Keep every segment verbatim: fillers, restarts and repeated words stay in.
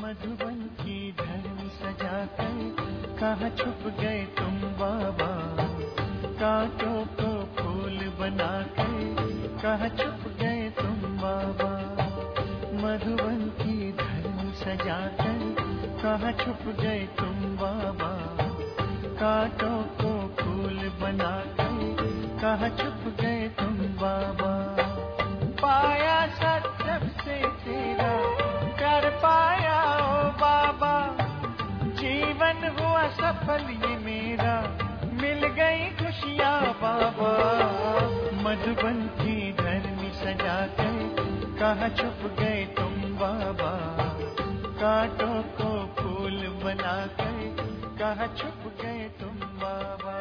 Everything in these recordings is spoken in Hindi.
मधुबन की धरनी सजाकर कहाँ छुप गए तुम बाबा, कांटों को फूल बनाकर कहाँ छुप गए तुम बाबा। मधुबन की धरनी सजाकर कहाँ छुप गए तुम बाबा, कांटों को फूल बनाकर कहाँ छुप गए तुम बाबा। पाया सत्संग से तेरा प्यार पाया ओ बाबा, जीवन हुआ सफल ये मेरा, मिल गई खुशियाँ बाबा। मधुबन की धरनी सजाकर कहाँ छुप गए तुम बाबा, कांटों को फूल बनाकर कहाँ छुप गए तुम बाबा।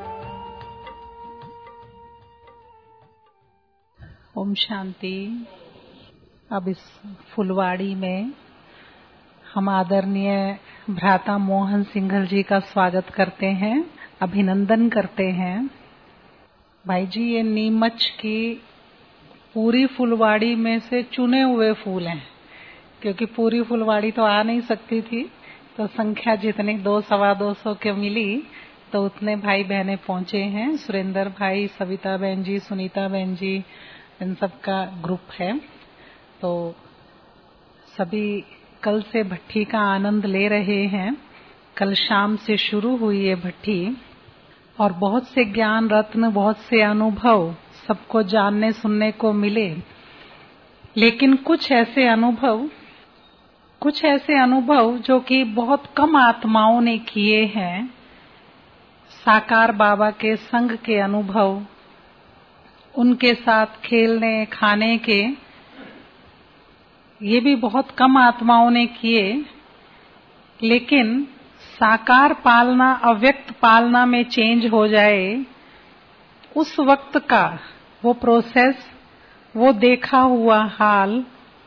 ओम शांति। अब इस फुलवाड़ी में हम आदरणीय भ्राता मोहन सिंघल जी का स्वागत करते हैं, अभिनंदन करते हैं। भाई जी, ये नीमच की पूरी फुलवाड़ी में से चुने हुए फूल हैं, क्योंकि पूरी फुलवाड़ी तो आ नहीं सकती थी, तो संख्या जितनी दो सवा दो सौ के मिली तो उतने भाई बहने पहुंचे हैं। सुरेंद्र भाई, सविता बहन जी, सुनीता बहन जी, इन सब का ग्रुप है। तो सभी कल से भट्टी का आनंद ले रहे हैं। कल शाम से शुरू हुई ये भट्टी और बहुत से ज्ञान रत्न, बहुत से अनुभव सबको जानने सुनने को मिले। लेकिन कुछ ऐसे अनुभव कुछ ऐसे अनुभव जो कि बहुत कम आत्माओं ने किए हैं, साकार बाबा के संग के अनुभव, उनके साथ खेलने खाने के, ये भी बहुत कम आत्माओं ने किए। लेकिन साकार पालना अव्यक्त पालना में चेंज हो जाए, उस वक्त का वो प्रोसेस, वो देखा हुआ हाल,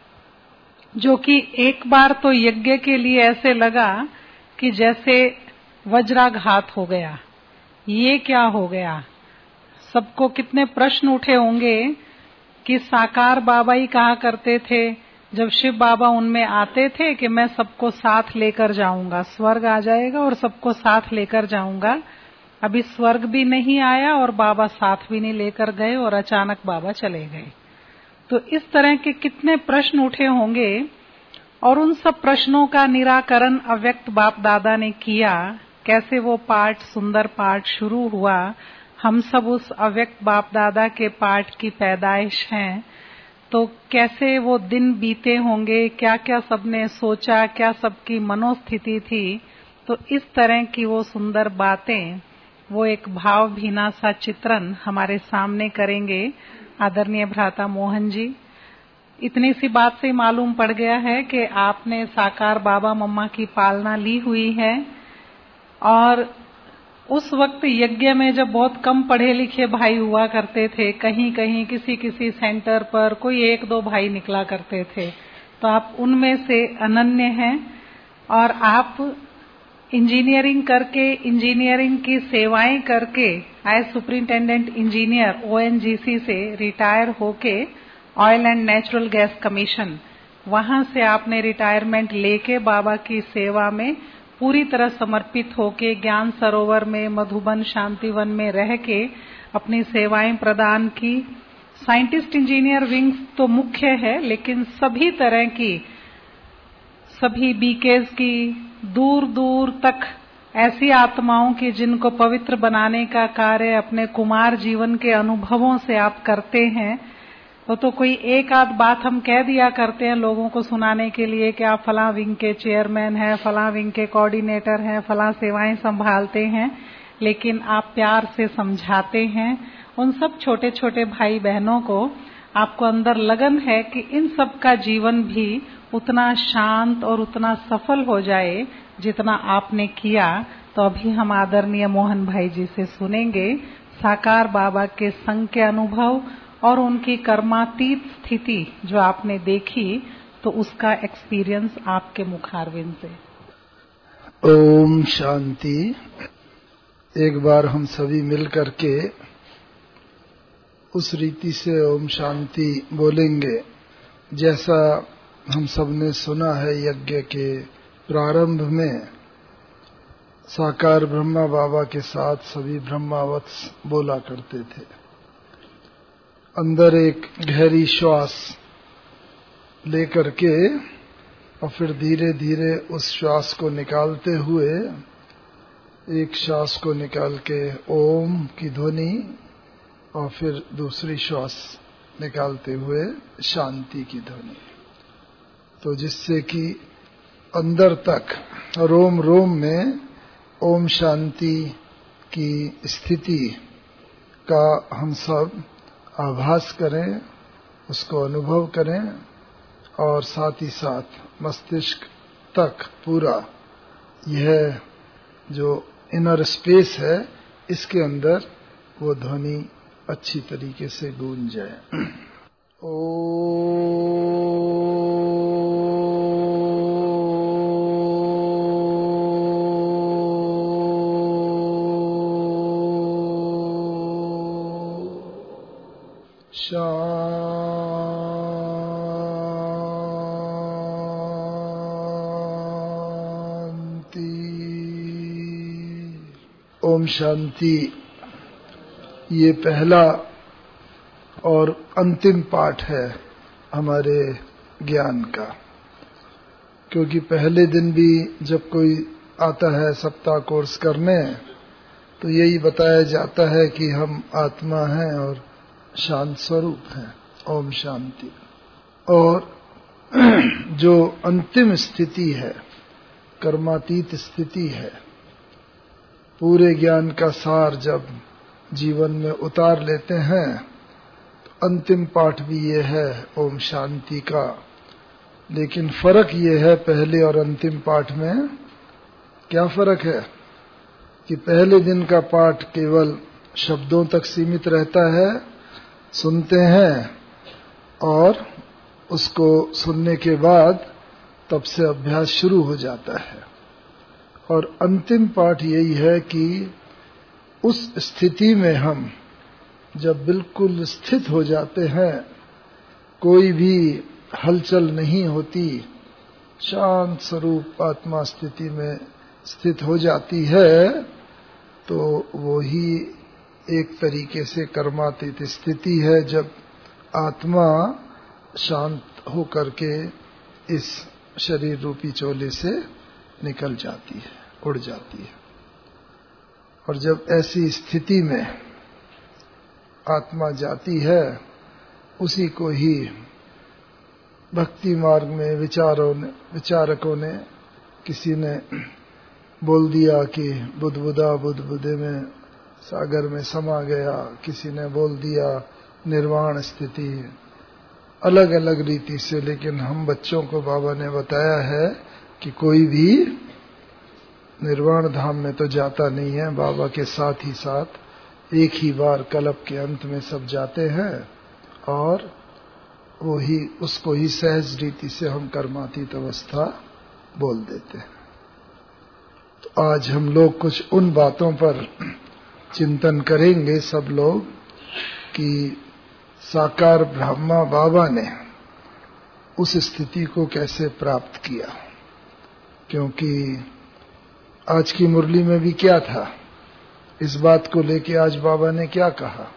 जो कि एक बार तो यज्ञ के लिए ऐसे लगा कि जैसे वज्राघात हो गया, ये क्या हो गया। सबको कितने प्रश्न उठे होंगे कि साकार बाबा ही कहा करते थे जब शिव बाबा उनमें आते थे कि मैं सबको साथ लेकर जाऊंगा, स्वर्ग आ जाएगा और सबको साथ लेकर जाऊंगा। अभी स्वर्ग भी नहीं आया और बाबा साथ भी नहीं लेकर गए और अचानक बाबा चले गए। तो इस तरह के कितने प्रश्न उठे होंगे और उन सब प्रश्नों का निराकरण अव्यक्त बाप दादा ने किया। कैसे वो पाठ, सुंदर पाठ शुरू हुआ। हम सब उस अव्यक्त बाप दादा के पाठ की पैदाइश हैं, तो कैसे वो दिन बीते होंगे, क्या क्या सबने सोचा, क्या सबकी मनोस्थिति थी। तो इस तरह की वो सुंदर बातें, वो एक भाव भीना सा चित्रण हमारे सामने करेंगे आदरणीय भ्राता मोहन जी। इतनी सी बात से मालूम पड़ गया है कि आपने साकार बाबा मम्मा की पालना ली हुई है। और उस वक्त यज्ञ में जब बहुत कम पढ़े लिखे भाई हुआ करते थे, कहीं कहीं किसी किसी सेंटर पर कोई एक दो भाई निकला करते थे, तो आप उनमें से अनन्य हैं। और आप इंजीनियरिंग करके, इंजीनियरिंग की सेवाएं करके, एज सुपरिंटेंडेंट इंजीनियर ओएनजीसी से रिटायर होके oil and natural gas commission, वहां से आपने रिटायरमेंट लेके बाबा की सेवा में पूरी तरह समर्पित होके ज्ञान सरोवर में, मधुबन शांतिवन में रह के अपनी सेवाएं प्रदान की। साइंटिस्ट इंजीनियर विंग्स तो मुख्य है, लेकिन सभी तरह की, सभी बीकेज की, दूर दूर तक ऐसी आत्माओं की जिनको पवित्र बनाने का कार्य अपने कुमार जीवन के अनुभवों से आप करते हैं। वो तो कोई एक आध बात हम कह दिया करते हैं लोगों को सुनाने के लिए कि आप फलां विंग के चेयरमैन हैं, फलां विंग के कोऑर्डिनेटर हैं, फलां सेवाएं संभालते हैं, लेकिन आप प्यार से समझाते हैं उन सब छोटे छोटे भाई बहनों को। आपको अंदर लगन है कि इन सब का जीवन भी उतना शांत और उतना सफल हो जाए जितना आपने किया। तो अभी हम आदरणीय मोहन भाई जी से सुनेंगे साकार बाबा के संग के अनुभव और उनकी कर्मातीत स्थिति जो आपने देखी, तो उसका एक्सपीरियंस आपके मुखारविंद से। ओम शांति। एक बार हम सभी मिल करके उस रीति से ओम शांति बोलेंगे जैसा हम सब ने सुना है यज्ञ के प्रारंभ में साकार ब्रह्मा बाबा के साथ सभी ब्रह्मावत्स बोला करते थे। अंदर एक गहरी श्वास लेकर के और फिर धीरे धीरे उस श्वास को निकालते हुए एक श्वास को निकाल के ओम की ध्वनि और फिर दूसरी श्वास निकालते हुए शांति की ध्वनि, तो जिससे कि अंदर तक रोम रोम में ओम शांति की स्थिति का हम सब आभास करें, उसको अनुभव करें और साथ ही साथ मस्तिष्क तक पूरा यह जो इनर स्पेस है इसके अंदर वो ध्वनि अच्छी तरीके से गूंज जाए। ओ शांति। ओम शांति ये पहला और अंतिम पाठ है हमारे ज्ञान का, क्योंकि पहले दिन भी जब कोई आता है सप्ताह कोर्स करने तो यही बताया जाता है कि हम आत्मा हैं और शांत स्वरूप है, ओम शांति। और जो अंतिम स्थिति है, कर्मातीत स्थिति है, पूरे ज्ञान का सार जब जीवन में उतार लेते हैं तो अंतिम पाठ भी ये है ओम शांति का। लेकिन फर्क ये है पहले और अंतिम पाठ में, क्या फर्क है कि पहले दिन का पाठ केवल शब्दों तक सीमित रहता है, सुनते हैं और उसको सुनने के बाद तब से अभ्यास शुरू हो जाता है। और अंतिम पाठ यही है कि उस स्थिति में हम जब बिल्कुल स्थित हो जाते हैं, कोई भी हलचल नहीं होती, शांत स्वरूप आत्मा स्थिति में स्थित हो जाती है, तो वो ही एक तरीके से कर्मातीत स्थिति है जब आत्मा शांत होकर के इस शरीर रूपी चोले से निकल जाती है, उड़ जाती है। और जब ऐसी स्थिति में आत्मा जाती है, उसी को ही भक्ति मार्ग में विचारों ने विचारकों ने किसी ने बोल दिया कि बुदबुदा बुदबुदे में सागर में समा गया, किसी ने बोल दिया निर्वाण स्थिति, अलग अलग रीति से। लेकिन हम बच्चों को बाबा ने बताया है कि कोई भी निर्वाण धाम में तो जाता नहीं है, बाबा के साथ ही साथ एक ही बार कल्प के अंत में सब जाते हैं और वो ही उसको ही सहज रीति से हम कर्मातीत अवस्था बोल देते हैं। तो आज हम लोग कुछ उन बातों पर चिंतन करेंगे सब लोग कि साकार ब्रह्मा बाबा ने उस स्थिति को कैसे प्राप्त किया। क्योंकि आज की मुरली में भी क्या था, इस बात को लेके आज बाबा ने क्या कहा,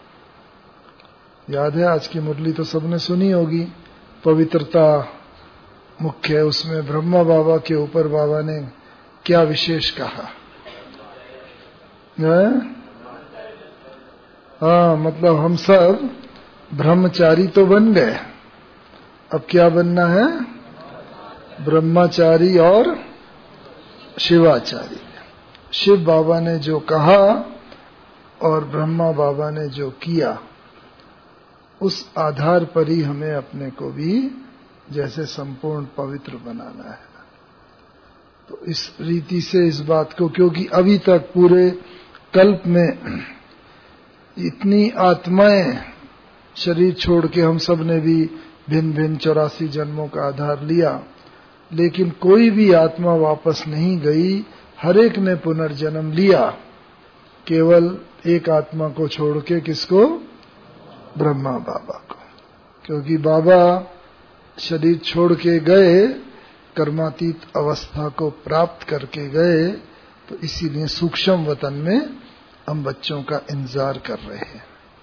याद है? आज की मुरली तो सबने सुनी होगी, पवित्रता मुख्य है, उसमें ब्रह्मा बाबा के ऊपर बाबा ने क्या विशेष कहा है? हाँ, मतलब हम सब ब्रह्मचारी तो बन गए, अब क्या बनना है? ब्रह्मचारी और शिवाचारी। शिव बाबा ने जो कहा और ब्रह्मा बाबा ने जो किया, उस आधार पर ही हमें अपने को भी जैसे संपूर्ण पवित्र बनाना है। तो इस रीति से इस बात को, क्योंकि अभी तक पूरे कल्प में इतनी आत्माएं शरीर छोड़ के हम सब ने भी भिन्न भिन्न चौरासी जन्मों का आधार लिया, लेकिन कोई भी आत्मा वापस नहीं गई, हर एक ने पुनर्जन्म लिया, केवल एक आत्मा को छोड़ के। किसको? ब्रह्मा बाबा को। क्योंकि बाबा शरीर छोड़ के गए, कर्मातीत अवस्था को प्राप्त करके गए, तो इसीलिए सूक्ष्म वतन में हम बच्चों का इंतजार कर रहे हैं।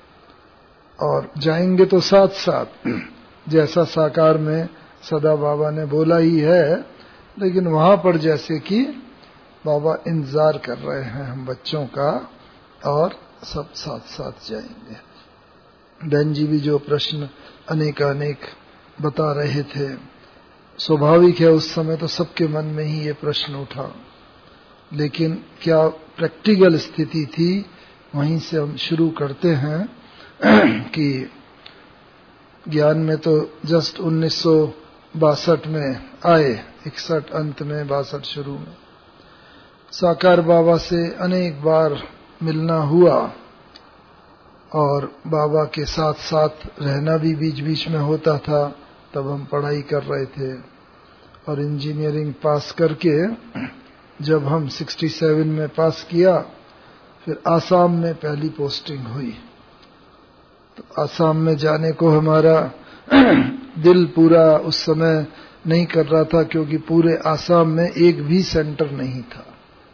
और जाएंगे तो साथ साथ, जैसा साकार में सदा बाबा ने बोला ही है, लेकिन वहां पर जैसे कि बाबा इंतजार कर रहे हैं हम बच्चों का, और सब साथ साथ जाएंगे। बहन जी भी जो प्रश्न अनेक अनेक बता रहे थे, स्वाभाविक है उस समय तो सबके मन में ही ये प्रश्न उठा, लेकिन क्या प्रैक्टिकल स्थिति थी, वहीं से हम शुरू करते हैं कि ज्ञान में तो जस्ट उन्नीस सौ बासठ में आए, इकसठ अंत में, बासठ शुरू में। साकार बाबा से अनेक बार मिलना हुआ, और बाबा के साथ साथ रहना भी बीच बीच में होता था। तब हम पढ़ाई कर रहे थे, और इंजीनियरिंग पास करके जब हम सड़सठ में पास किया, फिर आसाम में पहली पोस्टिंग हुई। तो आसाम में जाने को हमारा दिल पूरा उस समय नहीं कर रहा था, क्योंकि पूरे आसाम में एक भी सेंटर नहीं था।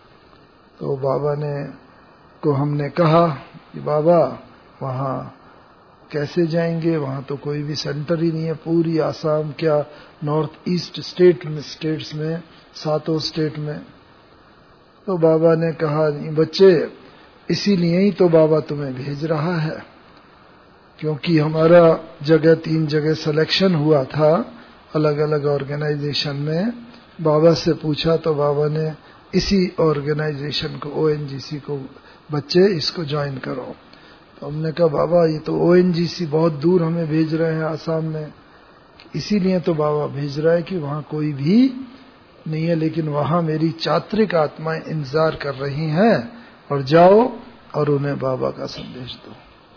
तो बाबा ने को हमने कहा कि बाबा वहां कैसे जाएंगे, वहां तो कोई भी सेंटर ही नहीं है, पूरी आसाम क्या नॉर्थ ईस्ट स्टेट में स्टेट्स में सातों स्टेट में। तो बाबा ने कहा, बच्चे इसीलिए ही तो बाबा तुम्हें भेज रहा है, क्योंकि हमारा जगह तीन जगह सिलेक्शन हुआ था अलग अलग ऑर्गेनाइजेशन में। बाबा से पूछा तो बाबा ने इसी ऑर्गेनाइजेशन को, ओएनजीसी को, बच्चे इसको ज्वाइन करो। तो हमने कहा बाबा ये तो ओएनजीसी बहुत दूर हमें भेज रहे हैं आसाम में, इसीलिए तो बाबा भेज रहा है कि वहां कोई भी नहीं है, लेकिन वहां मेरी चात्रिक आत्माएं इंतजार कर रही हैं, और जाओ और उन्हें बाबा का संदेश दो।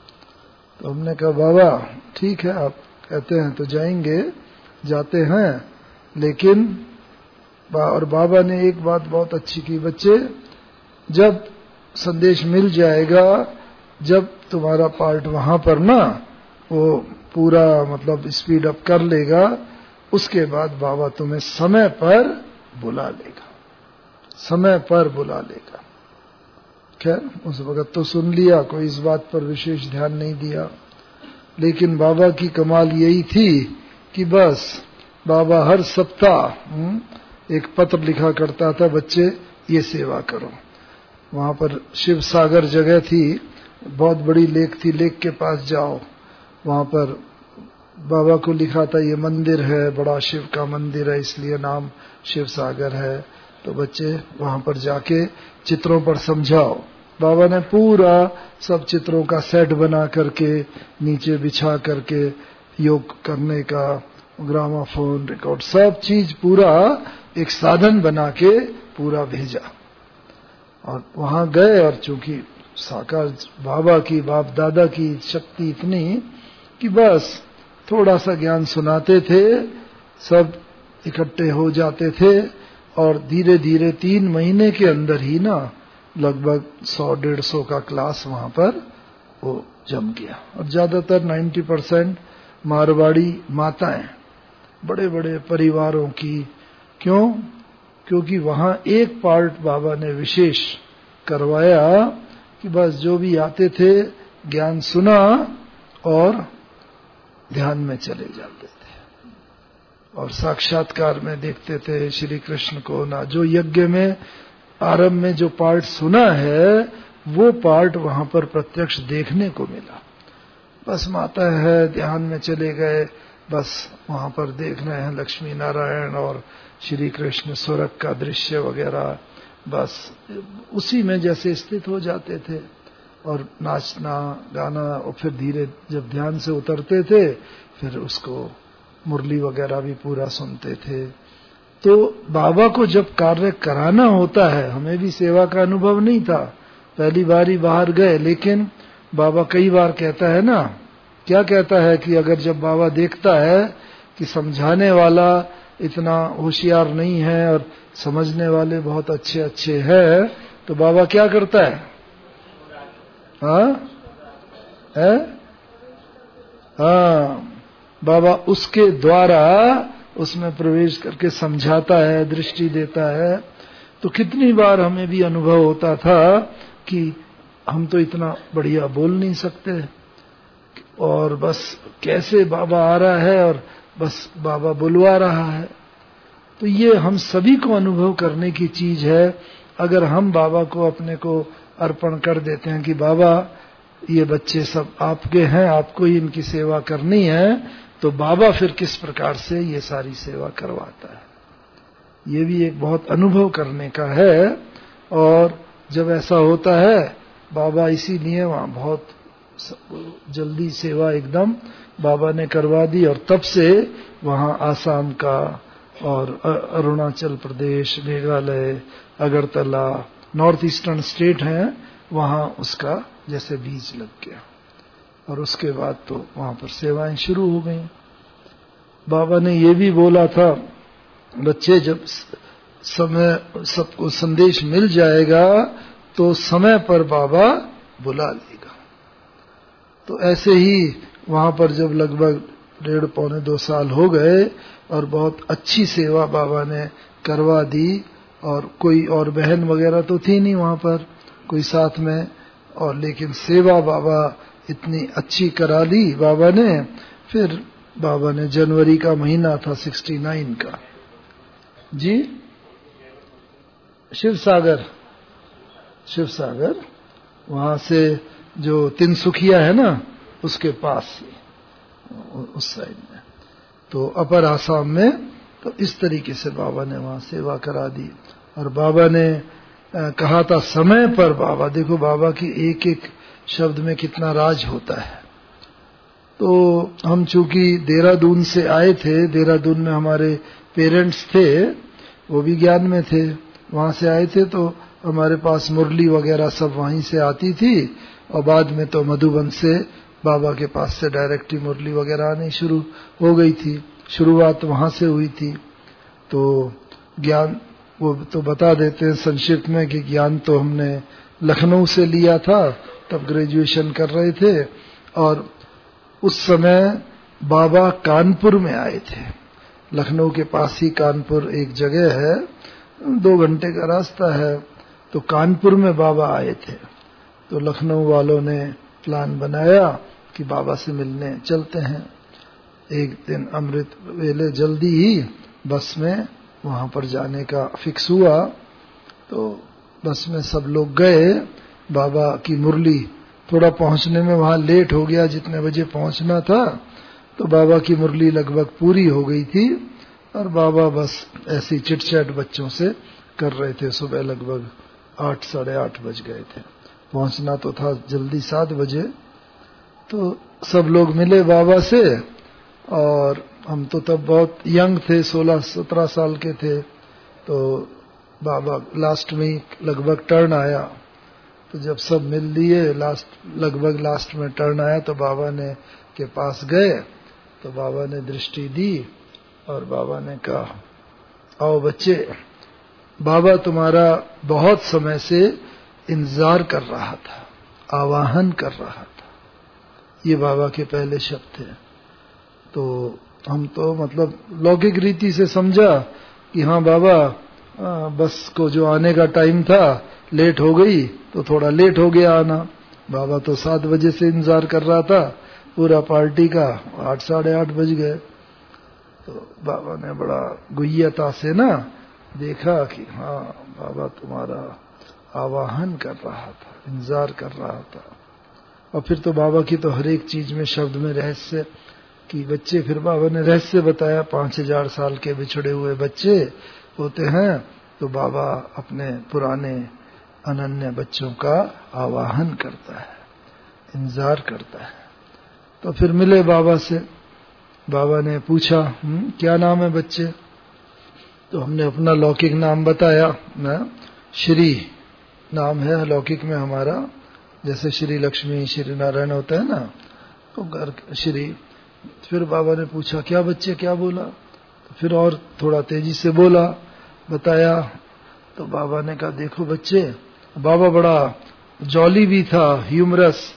तो हमने कहा बाबा ठीक है, आप कहते हैं तो जाएंगे, जाते हैं। लेकिन और बाबा ने एक बात बहुत अच्छी की, बच्चे जब संदेश मिल जाएगा, जब तुम्हारा पार्ट वहां पर ना वो पूरा मतलब स्पीड अप कर लेगा, उसके बाद बाबा तुम्हें समय पर बुला लेगा, समय पर बुला लेगा। खैर उस वक्त तो सुन लिया, कोई इस बात पर विशेष ध्यान नहीं दिया, लेकिन बाबा की कमाल यही थी कि बस बाबा हर सप्ताह एक पत्र लिखा करता था, बच्चे ये सेवा करो। वहां पर शिव सागर जगह थी, बहुत बड़ी लेक थी, लेक के पास जाओ, वहां पर बाबा को लिखा था ये मंदिर है, बड़ा शिव का मंदिर है, इसलिए नाम शिव सागर है। तो बच्चे वहां पर जाके चित्रों पर समझाओ। बाबा ने पूरा सब चित्रों का सेट बना करके नीचे बिछा करके योग करने का ग्रामाफोन रिकॉर्ड सब चीज पूरा एक साधन बना के पूरा भेजा। और वहां गए, और चूंकि साकार बाबा की बाप दादा की शक्ति इतनी कि बस थोड़ा सा ज्ञान सुनाते थे, सब इकट्ठे हो जाते थे, और धीरे धीरे तीन महीने के अंदर ही ना लगभग सौ डेढ़ सौ का क्लास वहां पर वो जम गया। और ज्यादातर नब्बे परसेंट मारवाड़ी माताएं, बड़े बड़े परिवारों की। क्यों? क्योंकि वहां एक पार्ट बाबा ने विशेष करवाया कि बस जो भी आते थे ज्ञान सुना और ध्यान में चले जाते थे, और साक्षात्कार में देखते थे श्री कृष्ण को ना। जो यज्ञ में आरंभ में जो पार्ट सुना है वो पार्ट वहां पर प्रत्यक्ष देखने को मिला। बस माता है, ध्यान में चले गए, बस वहां पर देख रहे हैं लक्ष्मी नारायण और श्री कृष्ण स्वर्ग का दृश्य वगैरह, बस उसी में जैसे स्थित हो जाते थे, और नाचना गाना। और फिर धीरे जब ध्यान से उतरते थे फिर उसको मुरली वगैरह भी पूरा सुनते थे। तो बाबा को जब कार्य कराना होता है, हमें भी सेवा का अनुभव नहीं था, पहली बार ही बाहर गए, लेकिन बाबा कई बार कहता है ना, क्या कहता है कि अगर जब बाबा देखता है कि समझाने वाला इतना होशियार नहीं है और समझने वाले बहुत अच्छे अच्छे हैं, तो बाबा क्या करता है? हाँ है हाँ बाबा उसके द्वारा उसमें प्रवेश करके समझाता है, दृष्टि देता है। तो कितनी बार हमें भी अनुभव होता था कि हम तो इतना बढ़िया बोल नहीं सकते और बस कैसे बाबा आ रहा है और बस बाबा बुलवा रहा है। तो ये हम सभी को अनुभव करने की चीज है। अगर हम बाबा को अपने को अर्पण कर देते हैं कि बाबा ये बच्चे सब आपके हैं, आपको ही इनकी सेवा करनी है, तो बाबा फिर किस प्रकार से ये सारी सेवा करवाता है, ये भी एक बहुत अनुभव करने का है। और जब ऐसा होता है, बाबा इसीलिए वहां बहुत जल्दी सेवा एकदम बाबा ने करवा दी और तब से वहां आसाम का और Arunachal Pradesh, Meghalaya, Agartala, north eastern state हैं, वहां उसका जैसे बीज लग गया और उसके बाद तो वहां पर सेवाएं शुरू हो गई। बाबा ने ये भी बोला था, बच्चे जब समय सबको संदेश मिल जाएगा तो समय पर बाबा बुला लेगा। तो ऐसे ही वहां पर जब लगभग डेढ़ पौने दो साल हो गए और बहुत अच्छी सेवा बाबा ने करवा दी, और कोई और बहन वगैरह तो थी नहीं वहां पर कोई साथ में, और लेकिन सेवा बाबा इतनी अच्छी करा ली बाबा ने। फिर बाबा ने, जनवरी का महीना था सिक्सटी नाइन का जी, शिव सागर, शिव सागर वहां से जो तिनसुखिया है ना, उसके पास उस साइड में, तो अपर आसाम में, तो इस तरीके से बाबा ने वहां सेवा करा दी। और बाबा ने कहा था समय पर बाबा, देखो बाबा की एक एक शब्द में कितना राज होता है। तो हम चूंकि देहरादून से आए थे, देहरादून में हमारे पेरेंट्स थे, वो भी ज्ञान में थे, वहां से आए थे, तो हमारे पास मुरली वगैरह सब वहीं से आती थी, और बाद में तो मधुबन से बाबा के पास से डायरेक्ट ही मुरली वगैरह आनी शुरू हो गई थी। शुरुआत वहां से हुई थी। तो ज्ञान वो तो बता देते हैं संक्षिप्त में कि ज्ञान तो हमने लखनऊ से लिया था, तब ग्रेजुएशन कर रहे थे, और उस समय बाबा कानपुर में आए थे। लखनऊ के पास ही कानपुर एक जगह है, दो घंटे का रास्ता है, तो कानपुर में बाबा आए थे। तो लखनऊ वालों ने प्लान बनाया कि बाबा से मिलने चलते हैं। एक दिन अमृत वेले जल्दी ही बस में वहां पर जाने का फिक्स हुआ, तो बस में सब लोग गए। बाबा की मुरली, थोड़ा पहुंचने में वहां लेट हो गया, जितने बजे पहुंचना था, तो बाबा की मुरली लगभग पूरी हो गई थी, और बाबा बस ऐसी चिटचैट बच्चों से कर रहे थे। सुबह लगभग आठ साढ़े आठ बज गए थे, पहुंचना तो था जल्दी सात बजे। तो सब लोग मिले बाबा से, और हम तो तब बहुत यंग थे, सोलह सत्रह साल के थे। तो बाबा लास्ट में लगभग टर्न आया, तो जब सब मिल लिए, लास्ट लगभग लास्ट में टर्न आया, तो बाबा ने के पास गए, तो बाबा ने दृष्टि दी और बाबा ने कहा, आओ बच्चे, बाबा तुम्हारा बहुत समय से इंतजार कर रहा था, आवाहन कर रहा था। ये बाबा के पहले शब्द थे। तो हम तो मतलब लौकिक रीति से समझा कि हाँ बाबा, आ, बस को जो आने का टाइम था लेट हो गई, तो थोड़ा लेट हो गया आना। बाबा तो सात बजे से इंतजार कर रहा था पूरा पार्टी का, आठ साढ़े आठ बज गए। तो बाबा ने बड़ा गुह्यता से ना देखा कि हाँ बाबा तुम्हारा आवाहन कर रहा था, इंतजार कर रहा था। और फिर तो बाबा की तो हर एक चीज में शब्द में रहस्य कि बच्चे, फिर बाबा ने रहस्य बताया, पांच हजार साल के बिछड़े हुए बच्चे होते हैं, तो बाबा अपने पुराने अनन्य बच्चों का आवाहन करता है, इंतजार करता है। तो फिर मिले बाबा से, बाबा ने पूछा, क्या नाम है बच्चे? तो हमने अपना लौकिक नाम बताया ना, श्री नाम है लौकिक में हमारा, जैसे श्री लक्ष्मी श्री नारायण होता है ना, तो घर श्री। फिर बाबा ने पूछा, क्या बच्चे क्या बोला? तो फिर और थोड़ा तेजी से बोला, बताया। तो बाबा ने कहा, देखो बच्चे, बाबा बड़ा जॉली भी था, ह्यूमरस,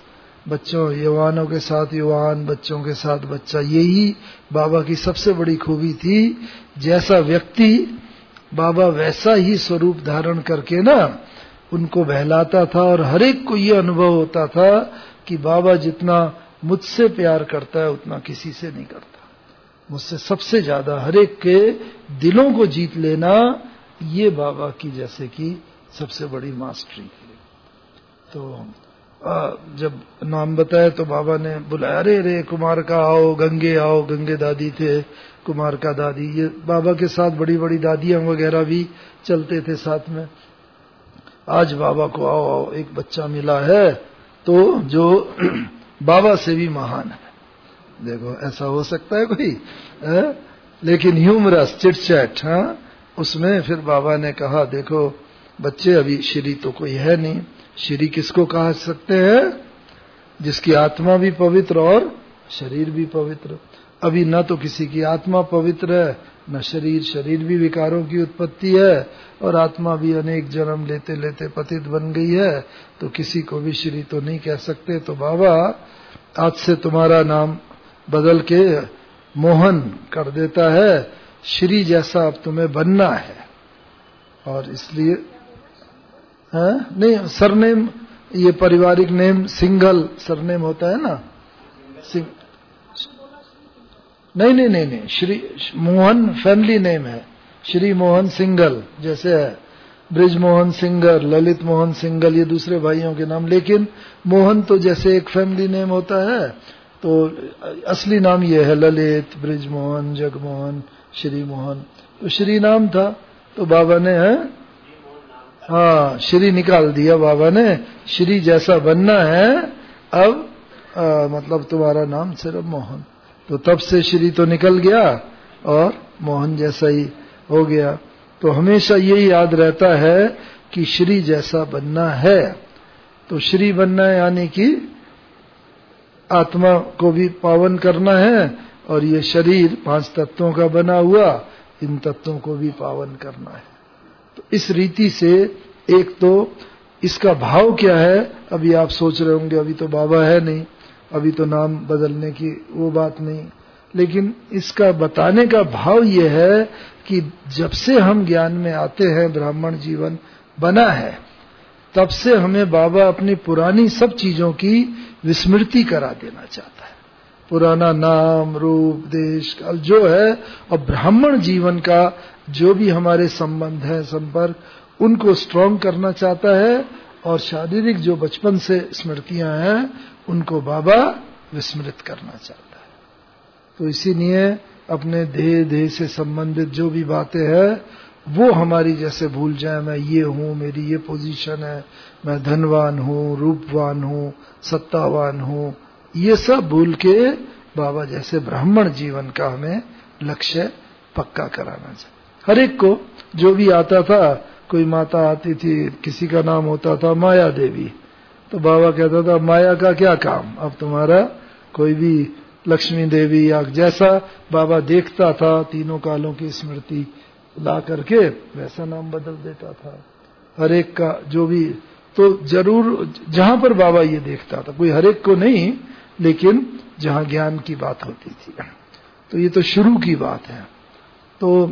बच्चों युवानों के साथ युवान, बच्चों के साथ बच्चा, यही बाबा की सबसे बड़ी खूबी थी। जैसा व्यक्ति बाबा वैसा ही स्वरूप धारण करके ना उनको बहलाता था, और हर एक को ये अनुभव होता था कि बाबा जितना मुझसे प्यार करता है उतना किसी से नहीं करता। मुझसे सबसे ज्यादा हर एक के दिलों को जीत लेना, ये बाबा की जैसे कि सबसे बड़ी मास्टरी है। तो आ, जब नाम बताया तो बाबा ने बुलाया, अरे रे कुमार का आओ, गंगे आओ। गंगे दादी थे, कुमार का दादी। ये बाबा के साथ बड़ी बड़ी दादियां वगैरह भी चलते थे साथ में। आज बाबा को आओ आओ, एक बच्चा मिला है तो जो बाबा से भी महान है। देखो ऐसा हो सकता है कोई है? लेकिन ह्यूमरस चिटचैट, हाँ, उसमें फिर बाबा ने कहा, देखो बच्चे, अभी श्री तो कोई है नहीं। श्री किसको कहा सकते हैं? जिसकी आत्मा भी पवित्र और शरीर भी पवित्र। अभी न तो किसी की आत्मा पवित्र है, न शरीर। शरीर भी विकारों की उत्पत्ति है और आत्मा भी अनेक जन्म लेते लेते पतित बन गई है, तो किसी को भी श्री तो नहीं कह सकते। तो बाबा आज से तुम्हारा नाम बदल के मोहन कर देता है। श्री जैसा अब तुम्हें बनना है। और इसलिए है? नहीं, सरनेम, ये पारिवारिक नेम सिंगल सरनेम होता है ना। सिंग... नहीं नहीं नहीं नहीं श्री मोहन फैमिली नेम है। श्री मोहन सिंगल जैसे है, ब्रिज मोहन सिंगर, ललित मोहन सिंगल, ये दूसरे भाइयों के नाम। लेकिन मोहन तो जैसे एक फैमिली नेम होता है, तो असली नाम ये है ललित, ब्रिज मोहन, जगमोहन, श्री मोहन। तो श्री नाम था, तो बाबा ने है हाँ श्री निकाल दिया बाबा ने। श्री जैसा बनना है अब, आ, मतलब तुम्हारा नाम सिर्फ मोहन। तो तब से श्री तो निकल गया और मोहन जैसा ही हो गया। तो हमेशा यही याद रहता है कि श्री जैसा बनना है। तो श्री बनना है यानी कि आत्मा को भी पावन करना है, और ये शरीर पांच तत्वों का बना हुआ, इन तत्वों को भी पावन करना है। तो इस रीति से एक तो इसका भाव क्या है, अभी आप सोच रहे होंगे अभी तो बाबा है नहीं, अभी तो नाम बदलने की वो बात नहीं, लेकिन इसका बताने का भाव ये है कि जब से हम ज्ञान में आते हैं, ब्राह्मण जीवन बना है, तब से हमें बाबा अपनी पुरानी सब चीजों की विस्मृति करा देना चाहता है। पुराना नाम, रूप, देश काल जो है, और ब्राह्मण जीवन का जो भी हमारे संबंध है, संपर्क, उनको स्ट्रांग करना चाहता है। और शारीरिक जो बचपन से स्मृतियां हैं, उनको बाबा विस्मृत करना चाहता है। तो इसीलिए अपने देह देह से संबंधित जो भी बातें हैं, वो हमारी जैसे भूल जाए, मैं ये हूं, मेरी ये पोजीशन है, मैं धनवान हूं, रूपवान हूं, सत्तावान हूं, ये सब भूल के बाबा जैसे ब्राह्मण जीवन का हमें लक्ष्य पक्का कराना चाहिए। हर एक को जो भी आता था, कोई माता आती थी, किसी का नाम होता था माया देवी, तो बाबा कहता था माया का क्या काम, अब तुम्हारा कोई भी लक्ष्मी देवी या जैसा बाबा देखता था, तीनों कालों की स्मृति ला करके वैसा नाम बदल देता था। हर एक का जो भी, तो जरूर जहां पर बाबा ये देखता था, कोई हर एक को नहीं, लेकिन जहां ज्ञान की बात होती थी। तो ये तो शुरू की बात है। तो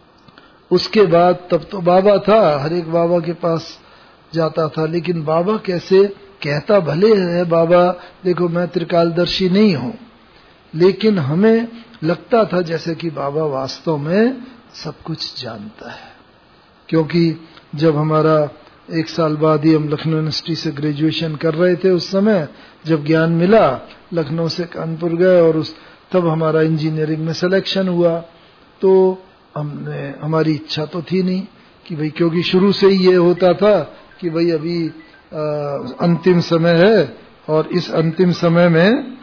उसके बाद तब तो बाबा था, हर एक बाबा के पास जाता था, लेकिन बाबा कैसे कहता भले है, बाबा देखो मैं त्रिकालदर्शी नहीं हूं, लेकिन हमें लगता था जैसे कि बाबा वास्तव में सब कुछ जानता है। क्योंकि जब हमारा एक साल बाद ही हम लखनऊ यूनिवर्सिटी से ग्रेजुएशन कर रहे थे, उस समय जब ज्ञान मिला, लखनऊ से कानपुर गए और उस तब हमारा इंजीनियरिंग में सिलेक्शन हुआ। तो हमने, हमारी इच्छा तो थी नहीं कि भाई, क्योंकि शुरू से ही ये होता था कि भाई अभी आ, अंतिम समय है, और इस अंतिम समय में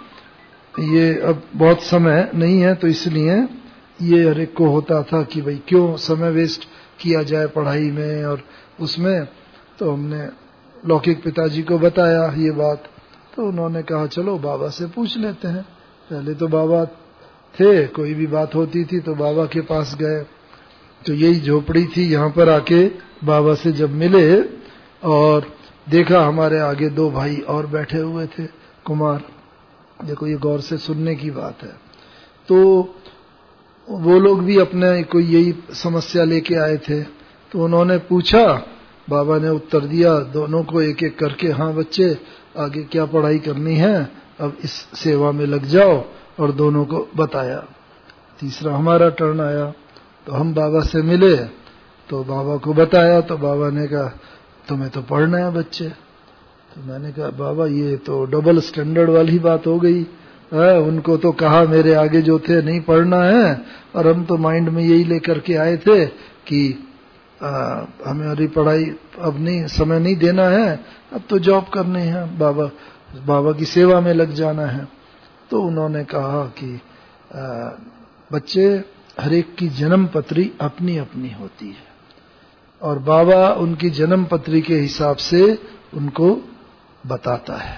ये अब बहुत समय नहीं है, तो इसलिए ये हर एक को होता था कि भाई क्यों समय वेस्ट किया जाए पढ़ाई में और उसमें। तो हमने लौकिक पिताजी को बताया ये बात, तो उन्होंने कहा चलो बाबा से पूछ लेते हैं। पहले तो बाबा थे, कोई भी बात होती थी तो बाबा के पास गए। तो यही झोपड़ी थी, यहाँ पर आके बाबा से जब मिले और देखा, हमारे आगे दो भाई और बैठे हुए थे, कुमार, देखो ये गौर से सुनने की बात है। तो वो लोग भी अपने कोई यही समस्या लेके आए थे, तो उन्होंने पूछा, बाबा ने उत्तर दिया दोनों को एक एक करके, हाँ बच्चे आगे क्या पढ़ाई करनी है, अब इस सेवा में लग जाओ, और दोनों को बताया। तीसरा हमारा टर्न आया, तो हम बाबा से मिले, तो बाबा को बताया, तो बाबा ने कहा तुम्हें तो पढ़ना है बच्चे। तो मैंने कहा बाबा ये तो डबल स्टैंडर्ड वाली बात हो गई है, उनको तो कहा मेरे आगे जो थे नहीं पढ़ना है, और हम तो माइंड में यही लेकर के आए थे कि आ, हमारी पढ़ाई अब नहीं, समय नहीं देना है, अब तो जॉब करनी है, बाबा बाबा की सेवा में लग जाना है। तो उन्होंने कहा कि आ, बच्चे हर एक की जन्म पत्री अपनी अपनी होती है, और बाबा उनकी जन्म पत्री के हिसाब से उनको बताता है।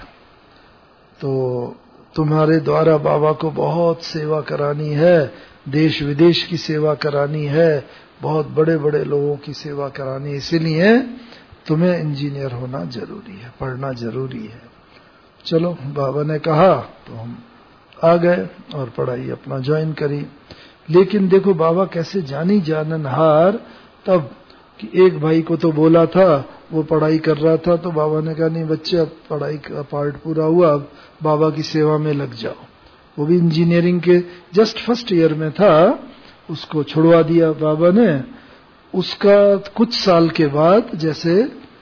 तो तुम्हारे द्वारा बाबा को बहुत सेवा करानी है, देश विदेश की सेवा करानी है, बहुत बड़े बड़े लोगों की सेवा करानी है, इसीलिए तुम्हें इंजीनियर होना जरूरी है, पढ़ना जरूरी है। चलो बाबा ने कहा तो हम आ गए और पढ़ाई अपना ज्वाइन करी। लेकिन देखो बाबा कैसे जानी जाननहार, तब कि एक भाई को तो बोला था, वो पढ़ाई कर रहा था, तो बाबा ने कहा नहीं बच्चे अब पढ़ाई का पार्ट पूरा हुआ, अब बाबा की सेवा में लग जाओ। वो भी इंजीनियरिंग के जस्ट फर्स्ट ईयर में था, उसको छुड़वा दिया बाबा ने। उसका कुछ साल के बाद जैसे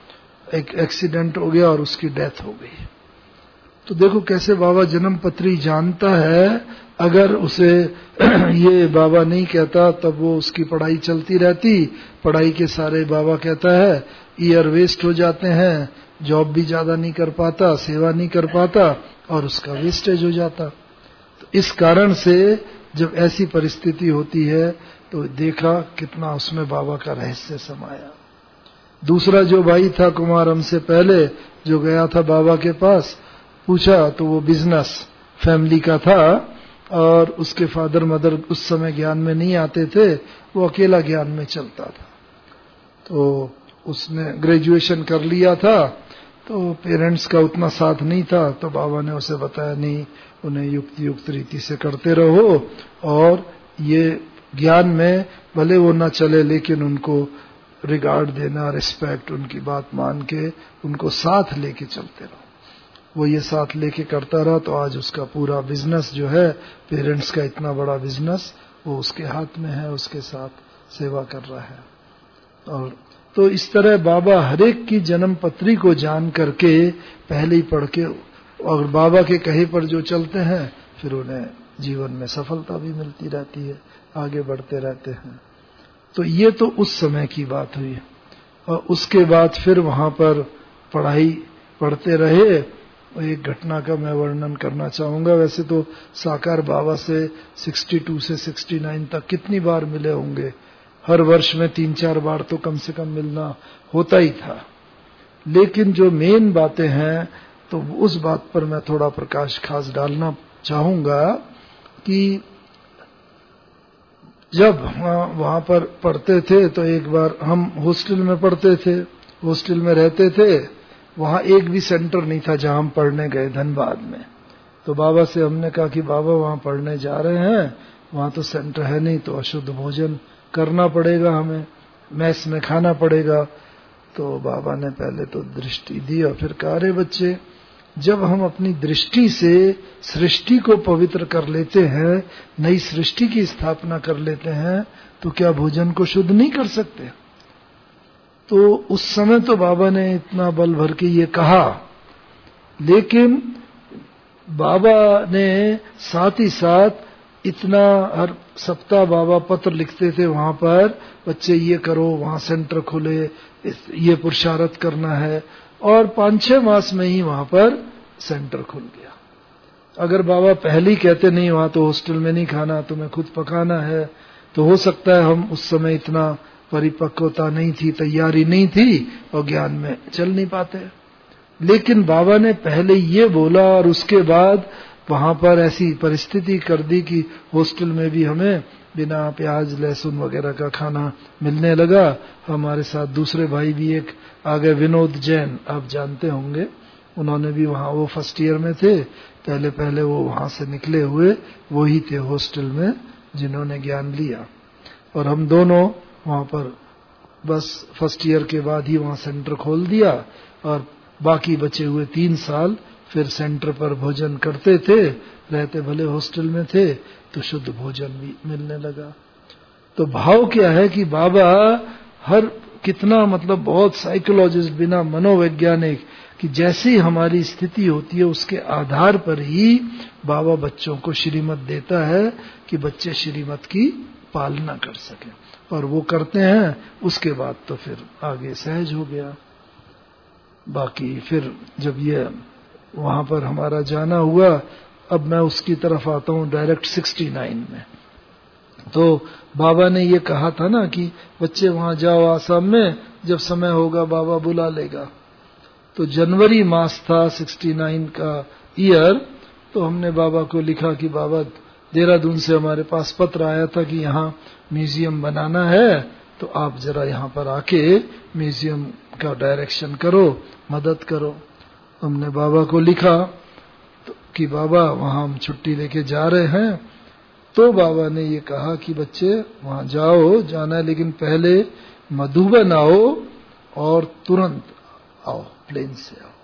एक एक्सीडेंट हो गया और उसकी डेथ हो गई। तो देखो कैसे बाबा जन्म पत्री जानता है, अगर उसे ये बाबा नहीं कहता तब वो उसकी पढ़ाई चलती रहती, पढ़ाई के सारे बाबा कहता है ईयर वेस्ट हो जाते हैं, जॉब भी ज्यादा नहीं कर पाता, सेवा नहीं कर पाता, और उसका वेस्टेज हो जाता। तो इस कारण से जब ऐसी परिस्थिति होती है तो देखा कितना उसमें बाबा का रहस्य समाया। दूसरा जो भाई था कुमार हमसे पहले, जो गया था बाबा के पास, पूछा तो वो बिजनेस फैमिली का था, और उसके फादर मदर उस समय ज्ञान में नहीं आते थे, वो अकेला ज्ञान में चलता था। तो उसने ग्रेजुएशन कर लिया था, तो पेरेंट्स का उतना साथ नहीं था, तो बाबा ने उसे बताया नहीं, उन्हें युक्त युक्त रीति से करते रहो, और ये ज्ञान में भले वो न चले लेकिन उनको रिगार्ड देना, रिस्पेक्ट, उनकी बात मान के उनको साथ लेके चलते रहो। वो ये साथ लेके करता रहा, तो आज उसका पूरा बिजनेस जो है, पेरेंट्स का इतना बड़ा बिजनेस, वो उसके हाथ में है, उसके साथ सेवा कर रहा है। और तो इस तरह बाबा हरेक की जन्म पत्री को जान करके पहले ही पढ़ के, और बाबा के कहे पर जो चलते हैं, फिर उन्हें जीवन में सफलता भी मिलती रहती है, आगे बढ़ते रहते हैं। तो ये तो उस समय की बात हुई। और उसके बाद फिर वहां पर पढ़ाई पढ़ते रहे। एक घटना का मैं वर्णन करना चाहूंगा। वैसे तो साकार बाबा से बासठ से उनहत्तर तक कितनी बार मिले होंगे, हर वर्ष में तीन चार बार तो कम से कम मिलना होता ही था। लेकिन जो मेन बातें हैं, तो उस बात पर मैं थोड़ा प्रकाश खास डालना चाहूंगा कि जब वहां पर पढ़ते थे, तो एक बार हम हॉस्टल में पढ़ते थे, हॉस्टल में रहते थे, वहां एक भी सेंटर नहीं था जहां हम पढ़ने गए, धनबाद में। तो बाबा से हमने कहा कि बाबा वहां पढ़ने जा रहे हैं, वहां तो सेंटर है नहीं, तो अशुद्ध भोजन करना पड़ेगा, हमें मैस में खाना पड़ेगा। तो बाबा ने पहले तो दृष्टि दी और फिर कहा, अरे बच्चे, जब हम अपनी दृष्टि से सृष्टि को पवित्र कर लेते हैं, नई सृष्टि की स्थापना कर लेते हैं, तो क्या भोजन को शुद्ध नहीं कर सकते? तो उस समय तो बाबा ने इतना बल भर के ये कहा, लेकिन बाबा ने साथ ही साथ इतना, हर सप्ताह बाबा पत्र लिखते थे वहां पर, बच्चे ये करो, वहां सेंटर खोले, ये पुरुषार्थ करना है, और पांच छह मास में ही वहां पर सेंटर खुल गया। अगर बाबा पहले ही कहते नहीं वहां तो हॉस्टल में नहीं खाना, तुम्हें खुद पकाना है, तो हो सकता है हम उस समय इतना परिपक्वता नहीं थी, तैयारी नहीं थी, और ज्ञान में चल नहीं पाते। लेकिन बाबा ने पहले ये बोला, और उसके बाद वहां पर ऐसी परिस्थिति कर दी कि हॉस्टल में भी हमें बिना प्याज लहसुन वगैरह का खाना मिलने लगा। हमारे साथ दूसरे भाई भी एक आ गए, विनोद जैन, आप जानते होंगे, उन्होंने भी वहाँ, वो फर्स्ट ईयर में थे, पहले पहले वो वहाँ से निकले हुए वही थे हॉस्टल में जिन्होंने ज्ञान लिया। और हम दोनों वहाँ पर बस फर्स्ट ईयर के बाद ही वहाँ सेंटर खोल दिया और बाकी बचे हुए तीन साल फिर सेंटर पर भोजन करते थे, रहते भले हॉस्टल में थे तो शुद्ध भोजन भी मिलने लगा। तो भाव क्या है कि बाबा हर कितना मतलब बहुत साइकोलॉजिस्ट बिना मनोवैज्ञानिक कि जैसी हमारी स्थिति होती है उसके आधार पर ही बाबा बच्चों को श्रीमत देता है कि बच्चे श्रीमत की पालना कर सकें, और वो करते हैं। उसके बाद तो फिर आगे सहज हो गया। बाकी फिर जब ये वहां पर हमारा जाना हुआ, अब मैं उसकी तरफ आता हूं डायरेक्ट सिक्सटी नाइन में। तो बाबा ने ये कहा था ना कि बच्चे वहां जाओ आसाम में, जब समय होगा बाबा बुला लेगा। तो जनवरी मास था सिक्सटी नाइन का ईयर, तो हमने बाबा को लिखा कि बाबा देहरादून से हमारे पास पत्र आया था कि यहाँ म्यूजियम बनाना है, तो आप जरा यहाँ पर आके म्यूजियम का डायरेक्शन करो, मदद करो। हमने बाबा को लिखा तो कि बाबा वहां हम छुट्टी लेके जा रहे हैं। तो बाबा ने ये कहा कि बच्चे वहां जाओ, जाना है लेकिन पहले मधुबन आओ और तुरंत आओ, प्लेन से आओ।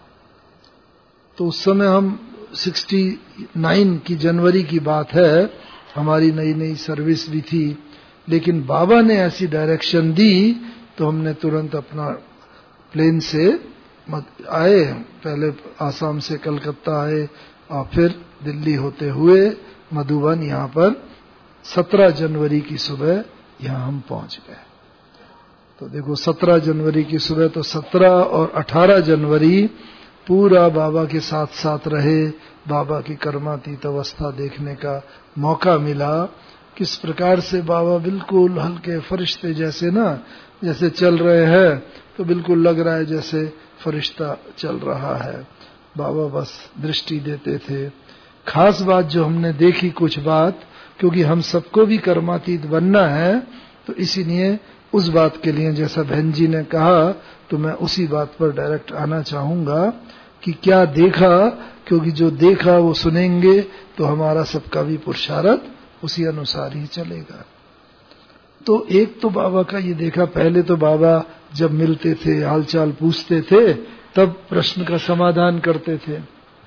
तो उस समय हम सिक्सटी नाइन की जनवरी की बात है, हमारी नई नई सर्विस भी थी, लेकिन बाबा ने ऐसी डायरेक्शन दी तो हमने तुरंत अपना प्लेन से आए। पहले आसाम से कलकत्ता आए और फिर दिल्ली होते हुए मधुबन, यहाँ पर सत्रह जनवरी की सुबह यहाँ हम पहुंच गए। तो देखो सत्रह जनवरी की सुबह, तो सत्रह और अठारह जनवरी पूरा बाबा के साथ साथ रहे, बाबा की कर्मातीत अवस्था देखने का मौका मिला। किस प्रकार से बाबा बिल्कुल हल्के फरिश्ते जैसे ना, जैसे चल रहे हैं तो बिल्कुल लग रहा है जैसे फरिश्ता चल रहा है। बाबा बस दृष्टि देते थे। खास बात जो हमने देखी कुछ बात, क्योंकि हम सबको भी कर्मातीत बनना है, तो इसीलिए उस बात के लिए जैसा बहन जी ने कहा, तो मैं उसी बात पर डायरेक्ट आना चाहूंगा कि क्या देखा, क्योंकि जो देखा वो सुनेंगे तो हमारा सबका भी पुरुषार्थ उसी अनुसार ही चलेगा। तो एक तो बाबा का ये देखा, पहले तो बाबा जब मिलते थे हालचाल पूछते थे तब प्रश्न का समाधान करते थे,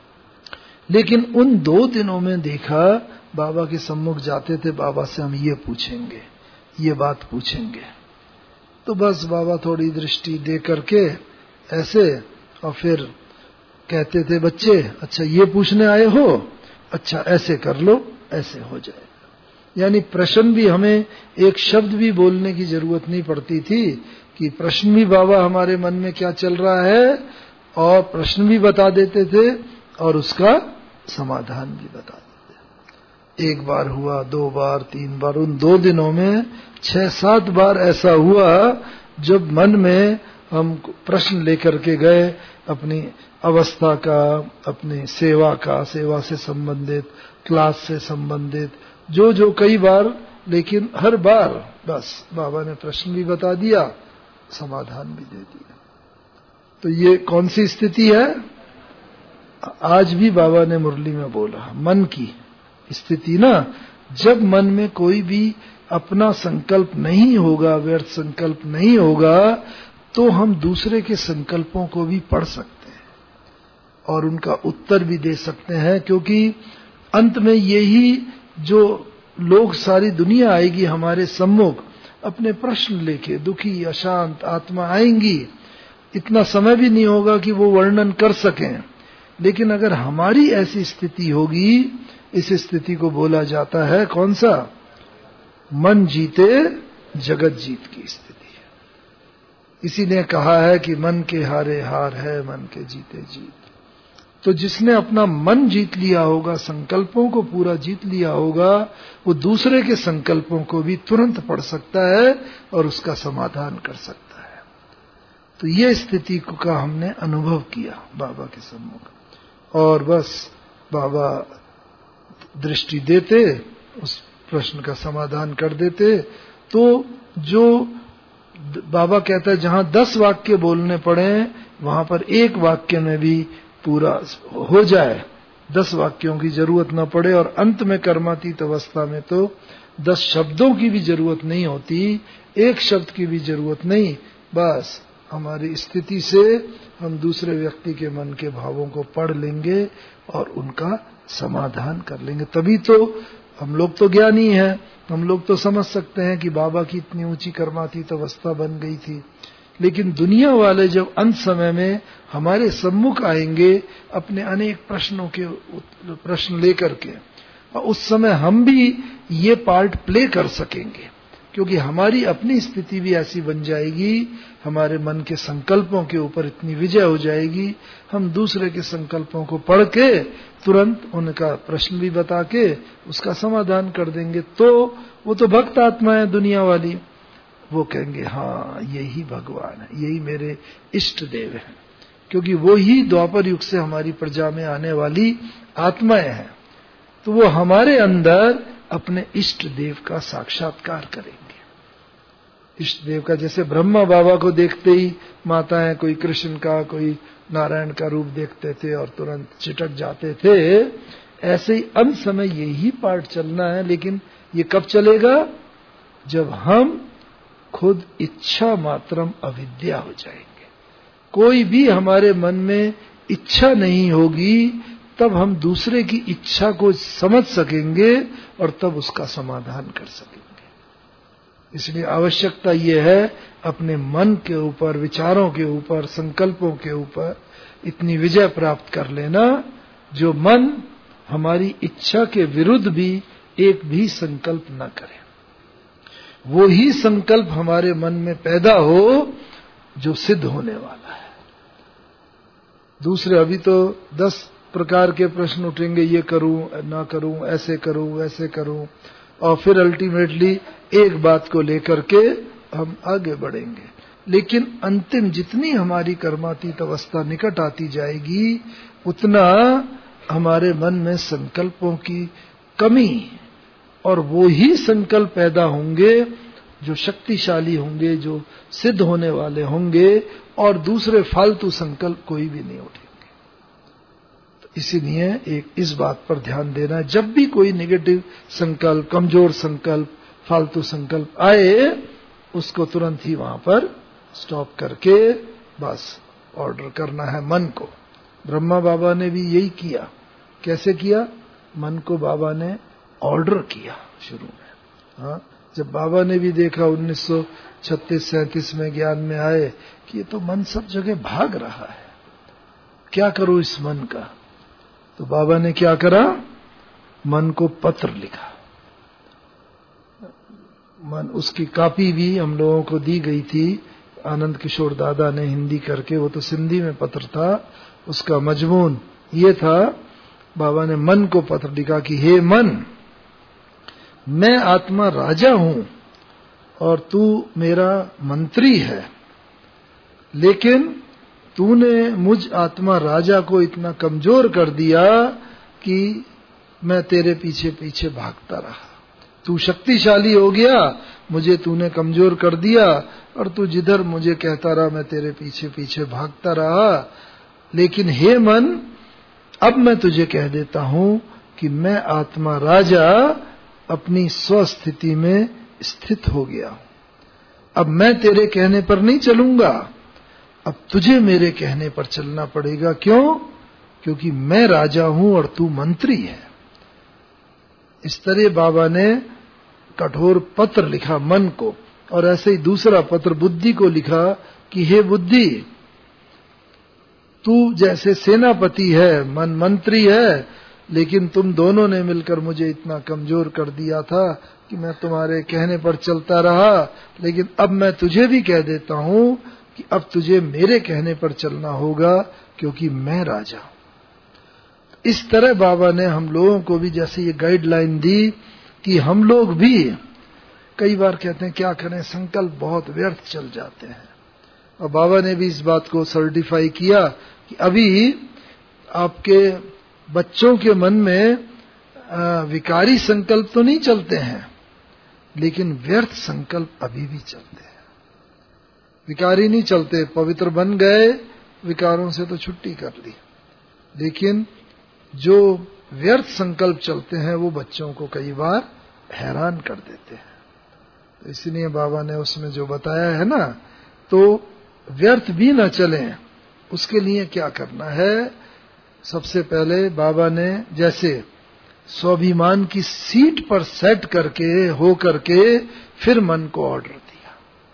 लेकिन उन दो दिनों में देखा बाबा के सम्मुख जाते थे, बाबा से हम ये पूछेंगे, ये बात पूछेंगे, तो बस बाबा थोड़ी दृष्टि दे करके ऐसे, और फिर कहते थे बच्चे अच्छा ये पूछने आए हो, अच्छा ऐसे कर लो, ऐसे हो जाए। यानी प्रश्न भी, हमें एक शब्द भी बोलने की जरूरत नहीं पड़ती थी कि प्रश्न भी बाबा हमारे मन में क्या चल रहा है और प्रश्न भी बता देते थे और उसका समाधान भी बता देते। एक बार हुआ, दो बार, तीन बार, उन दो दिनों में छह सात बार ऐसा हुआ जब मन में हम प्रश्न लेकर के गए अपनी अवस्था का, अपनी सेवा का, सेवा से संबंधित, क्लास से संबंधित, जो जो कई बार, लेकिन हर बार बस बाबा ने प्रश्न भी बता दिया, समाधान भी दे दिया। तो ये कौन सी स्थिति है? आज भी बाबा ने मुरली में बोला, मन की स्थिति ना, जब मन में कोई भी अपना संकल्प नहीं होगा, व्यर्थ संकल्प नहीं होगा, तो हम दूसरे के संकल्पों को भी पढ़ सकते हैं और उनका उत्तर भी दे सकते हैं, क्योंकि अंत में यही जो लोग, सारी दुनिया आएगी हमारे सम्मुख अपने प्रश्न लेके, दुखी अशांत आत्मा आएंगी, इतना समय भी नहीं होगा कि वो वर्णन कर सकें, लेकिन अगर हमारी ऐसी स्थिति होगी, इस स्थिति को बोला जाता है कौन सा? मन जीते जगत जीत की स्थिति है। इसीलिए कहा है कि मन के हारे हार है, मन के जीते जीत। तो जिसने अपना मन जीत लिया होगा, संकल्पों को पूरा जीत लिया होगा, वो दूसरे के संकल्पों को भी तुरंत पढ़ सकता है और उसका समाधान कर सकता है। तो ये स्थिति का हमने अनुभव किया बाबा के सम्मुख, और बस बाबा दृष्टि देते, उस प्रश्न का समाधान कर देते। तो जो बाबा कहता है जहां दस वाक्य बोलने पड़े, वहां पर एक वाक्य में भी पूरा हो जाए, दस वाक्यों की जरूरत न पड़े, और अंत में कर्मातीत अवस्था में तो दस शब्दों की भी जरूरत नहीं होती, एक शब्द की भी जरूरत नहीं, बस हमारी स्थिति से हम दूसरे व्यक्ति के मन के भावों को पढ़ लेंगे और उनका समाधान कर लेंगे। तभी तो हम लोग तो ज्ञानी हैं, हम लोग तो समझ सकते हैं कि बाबा की इतनी ऊंची कर्मातीत अवस्था बन गई थी, लेकिन दुनिया वाले जब अंत समय में हमारे सम्मुख आएंगे अपने अनेक प्रश्नों के प्रश्न लेकर के, और उस समय हम भी ये पार्ट प्ले कर सकेंगे, क्योंकि हमारी अपनी स्थिति भी ऐसी बन जाएगी, हमारे मन के संकल्पों के ऊपर इतनी विजय हो जाएगी, हम दूसरे के संकल्पों को पढ़ के तुरंत उनका प्रश्न भी बता के उसका समाधान कर देंगे। तो वो तो भक्त आत्मा है दुनिया वाली, वो कहेंगे हाँ यही भगवान है, यही मेरे इष्ट देव हैं, क्योंकि वो ही द्वापर युग से हमारी प्रजा में आने वाली आत्माएं हैं। तो वो हमारे अंदर अपने इष्ट देव का साक्षात्कार करेंगे। इष्ट देव का, जैसे ब्रह्मा बाबा को देखते ही माताएं कोई कृष्ण का कोई नारायण का रूप देखते थे और तुरंत चिटक जाते थे, ऐसे ही अंत समय यही पाठ चलना है। लेकिन ये कब चलेगा? जब हम खुद इच्छा मात्रम अविद्या हो जाएंगे, कोई भी हमारे मन में इच्छा नहीं होगी, तब हम दूसरे की इच्छा को समझ सकेंगे और तब उसका समाधान कर सकेंगे। इसलिए आवश्यकता यह है अपने मन के ऊपर, विचारों के ऊपर, संकल्पों के ऊपर इतनी विजय प्राप्त कर लेना, जो मन हमारी इच्छा के विरुद्ध भी एक भी संकल्प न करे, वो ही संकल्प हमारे मन में पैदा हो जो सिद्ध होने वाला है। दूसरे अभी तो दस प्रकार के प्रश्न उठेंगे, ये करूं ना करूं, ऐसे करूं वैसे करूं, और फिर अल्टीमेटली एक बात को लेकर के हम आगे बढ़ेंगे। लेकिन अंतिम जितनी हमारी कर्मातीत अवस्था निकट आती जाएगी, उतना हमारे मन में संकल्पों की कमी, और वो ही संकल्प पैदा होंगे जो शक्तिशाली होंगे, जो सिद्ध होने वाले होंगे, और दूसरे फालतू संकल्प कोई भी नहीं उठेंगे। तो इसीलिए एक इस बात पर ध्यान देना, जब भी कोई नेगेटिव संकल्प, कमजोर संकल्प, फालतू संकल्प आए, उसको तुरंत ही वहां पर स्टॉप करके बस ऑर्डर करना है मन को। ब्रह्मा बाबा ने भी यही किया। कैसे किया? मन को बाबा ने ऑर्डर किया शुरू में। हाँ, जब बाबा ने भी देखा उन्नीस सौ छत्तीस सैंतीस में ज्ञान में आए कि ये तो मन सब जगह भाग रहा है, क्या करो इस मन का? तो बाबा ने क्या करा? मन को पत्र लिखा। मन, उसकी कॉपी भी हम लोगों को दी गई थी, आनंद किशोर दादा ने हिंदी करके, वो तो सिंधी में पत्र था, उसका मजमून ये था, बाबा ने मन को पत्र लिखा कि हे मन, मैं आत्मा राजा हूं और तू मेरा मंत्री है, लेकिन तूने मुझ आत्मा राजा को इतना कमजोर कर दिया कि मैं तेरे पीछे पीछे भागता रहा। तू शक्तिशाली हो गया, मुझे तूने कमजोर कर दिया, और तू जिधर मुझे कहता रहा मैं तेरे पीछे पीछे भागता रहा। लेकिन हे मन, अब मैं तुझे कह देता हूं कि मैं आत्मा राजा अपनी स्वस्थिति में स्थित हो गया। अब मैं तेरे कहने पर नहीं चलूंगा, अब तुझे मेरे कहने पर चलना पड़ेगा। क्यों? क्योंकि मैं राजा हूं और तू मंत्री है। इस तरह बाबा ने कठोर पत्र लिखा मन को, और ऐसे ही दूसरा पत्र बुद्धि को लिखा कि हे बुद्धि, तू जैसे सेनापति है, मन मंत्री है, लेकिन तुम दोनों ने मिलकर मुझे इतना कमजोर कर दिया था कि मैं तुम्हारे कहने पर चलता रहा। लेकिन अब मैं तुझे भी कह देता हूं कि अब तुझे मेरे कहने पर चलना होगा, क्योंकि मैं राजा हूं। इस तरह बाबा ने हम लोगों को भी जैसे ये गाइडलाइन दी कि हम लोग भी कई बार कहते हैं क्या करें, संकल्प बहुत व्यर्थ चल जाते हैं, और बाबा ने भी इस बात को सर्टिफाई किया कि अभी आपके बच्चों के मन में विकारी संकल्प तो नहीं चलते हैं, लेकिन व्यर्थ संकल्प अभी भी चलते हैं। विकारी नहीं चलते, पवित्र बन गए, विकारों से तो छुट्टी कर ली, लेकिन जो व्यर्थ संकल्प चलते हैं वो बच्चों को कई बार हैरान कर देते हैं। तो इसलिए बाबा ने उसमें जो बताया है ना, तो व्यर्थ भी न चलें, उसके लिए क्या करना है। सबसे पहले बाबा ने जैसे स्वाभिमान की सीट पर सेट करके हो करके फिर मन को ऑर्डर दिया।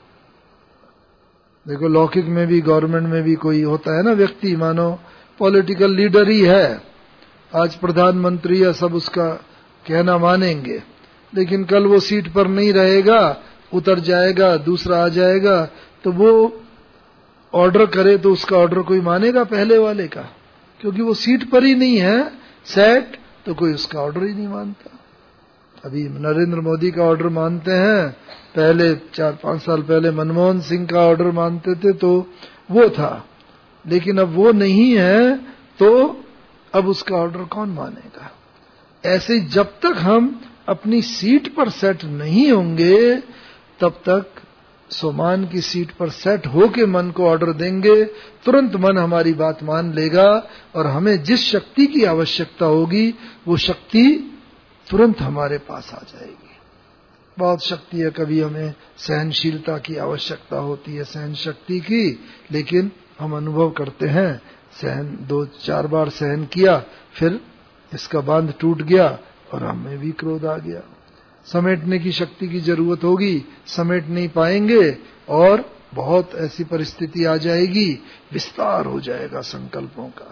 देखो लौकिक में भी, गवर्नमेंट में भी कोई होता है ना व्यक्ति, मानो पॉलिटिकल लीडर ही है, आज प्रधानमंत्री या सब उसका कहना मानेंगे, लेकिन कल वो सीट पर नहीं रहेगा, उतर जाएगा, दूसरा आ जाएगा, तो वो ऑर्डर करे तो उसका ऑर्डर कोई मानेगा पहले वाले का? क्योंकि वो सीट पर ही नहीं है सेट, तो कोई उसका ऑर्डर ही नहीं मानता। अभी नरेंद्र मोदी का ऑर्डर मानते हैं, पहले चार पांच साल पहले मनमोहन सिंह का ऑर्डर मानते थे तो वो था, लेकिन अब वो नहीं है तो अब उसका ऑर्डर कौन मानेगा। ऐसे जब तक हम अपनी सीट पर सेट नहीं होंगे तब तक सोमान की सीट पर सेट होके मन को ऑर्डर देंगे, तुरंत मन हमारी बात मान लेगा और हमें जिस शक्ति की आवश्यकता होगी वो शक्ति तुरंत हमारे पास आ जाएगी। बहुत शक्ति है, कभी हमें सहनशीलता की आवश्यकता होती है, सहन शक्ति की, लेकिन हम अनुभव करते हैं सहन दो चार बार सहन किया, फिर इसका बांध टूट गया और हमें भी क्रोध आ गया। समेटने की शक्ति की जरूरत होगी, समेट नहीं पाएंगे और बहुत ऐसी परिस्थिति आ जाएगी, विस्तार हो जाएगा संकल्पों का।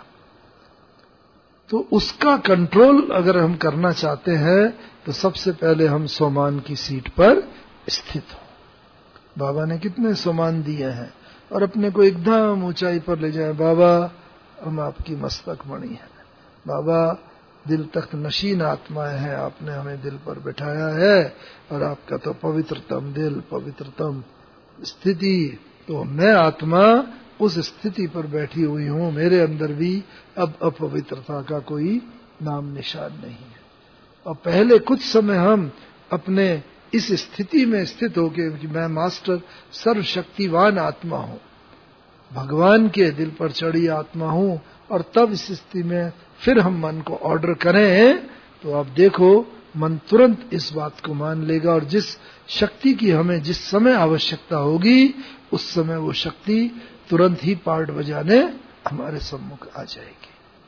तो उसका कंट्रोल अगर हम करना चाहते हैं तो सबसे पहले हम सोमान की सीट पर स्थित हो। बाबा ने कितने सोमान दिए हैं और अपने को एकदम ऊंचाई पर ले जाए। बाबा हम आपकी मस्तक मणि है, बाबा दिल तख्त नशीन आत्माएं हैं, आपने हमें दिल पर बिठाया है और आपका तो पवित्रतम दिल, पवित्रतम स्थिति, तो मैं आत्मा उस स्थिति पर बैठी हुई हूं, मेरे अंदर भी अब अपवित्रता का कोई नाम निशान नहीं है। और पहले कुछ समय हम अपने इस स्थिति में स्थित होके कि मैं मास्टर सर्वशक्तिवान आत्मा हूं, भगवान के दिल पर चढ़ी आत्मा हूं, और तब इस स्थिति में फिर हम मन को ऑर्डर करें तो आप देखो मन तुरंत इस बात को मान लेगा और जिस शक्ति की हमें जिस समय आवश्यकता होगी उस समय वो शक्ति तुरंत ही पार्ट बजाने हमारे सम्मुख आ जाएगी।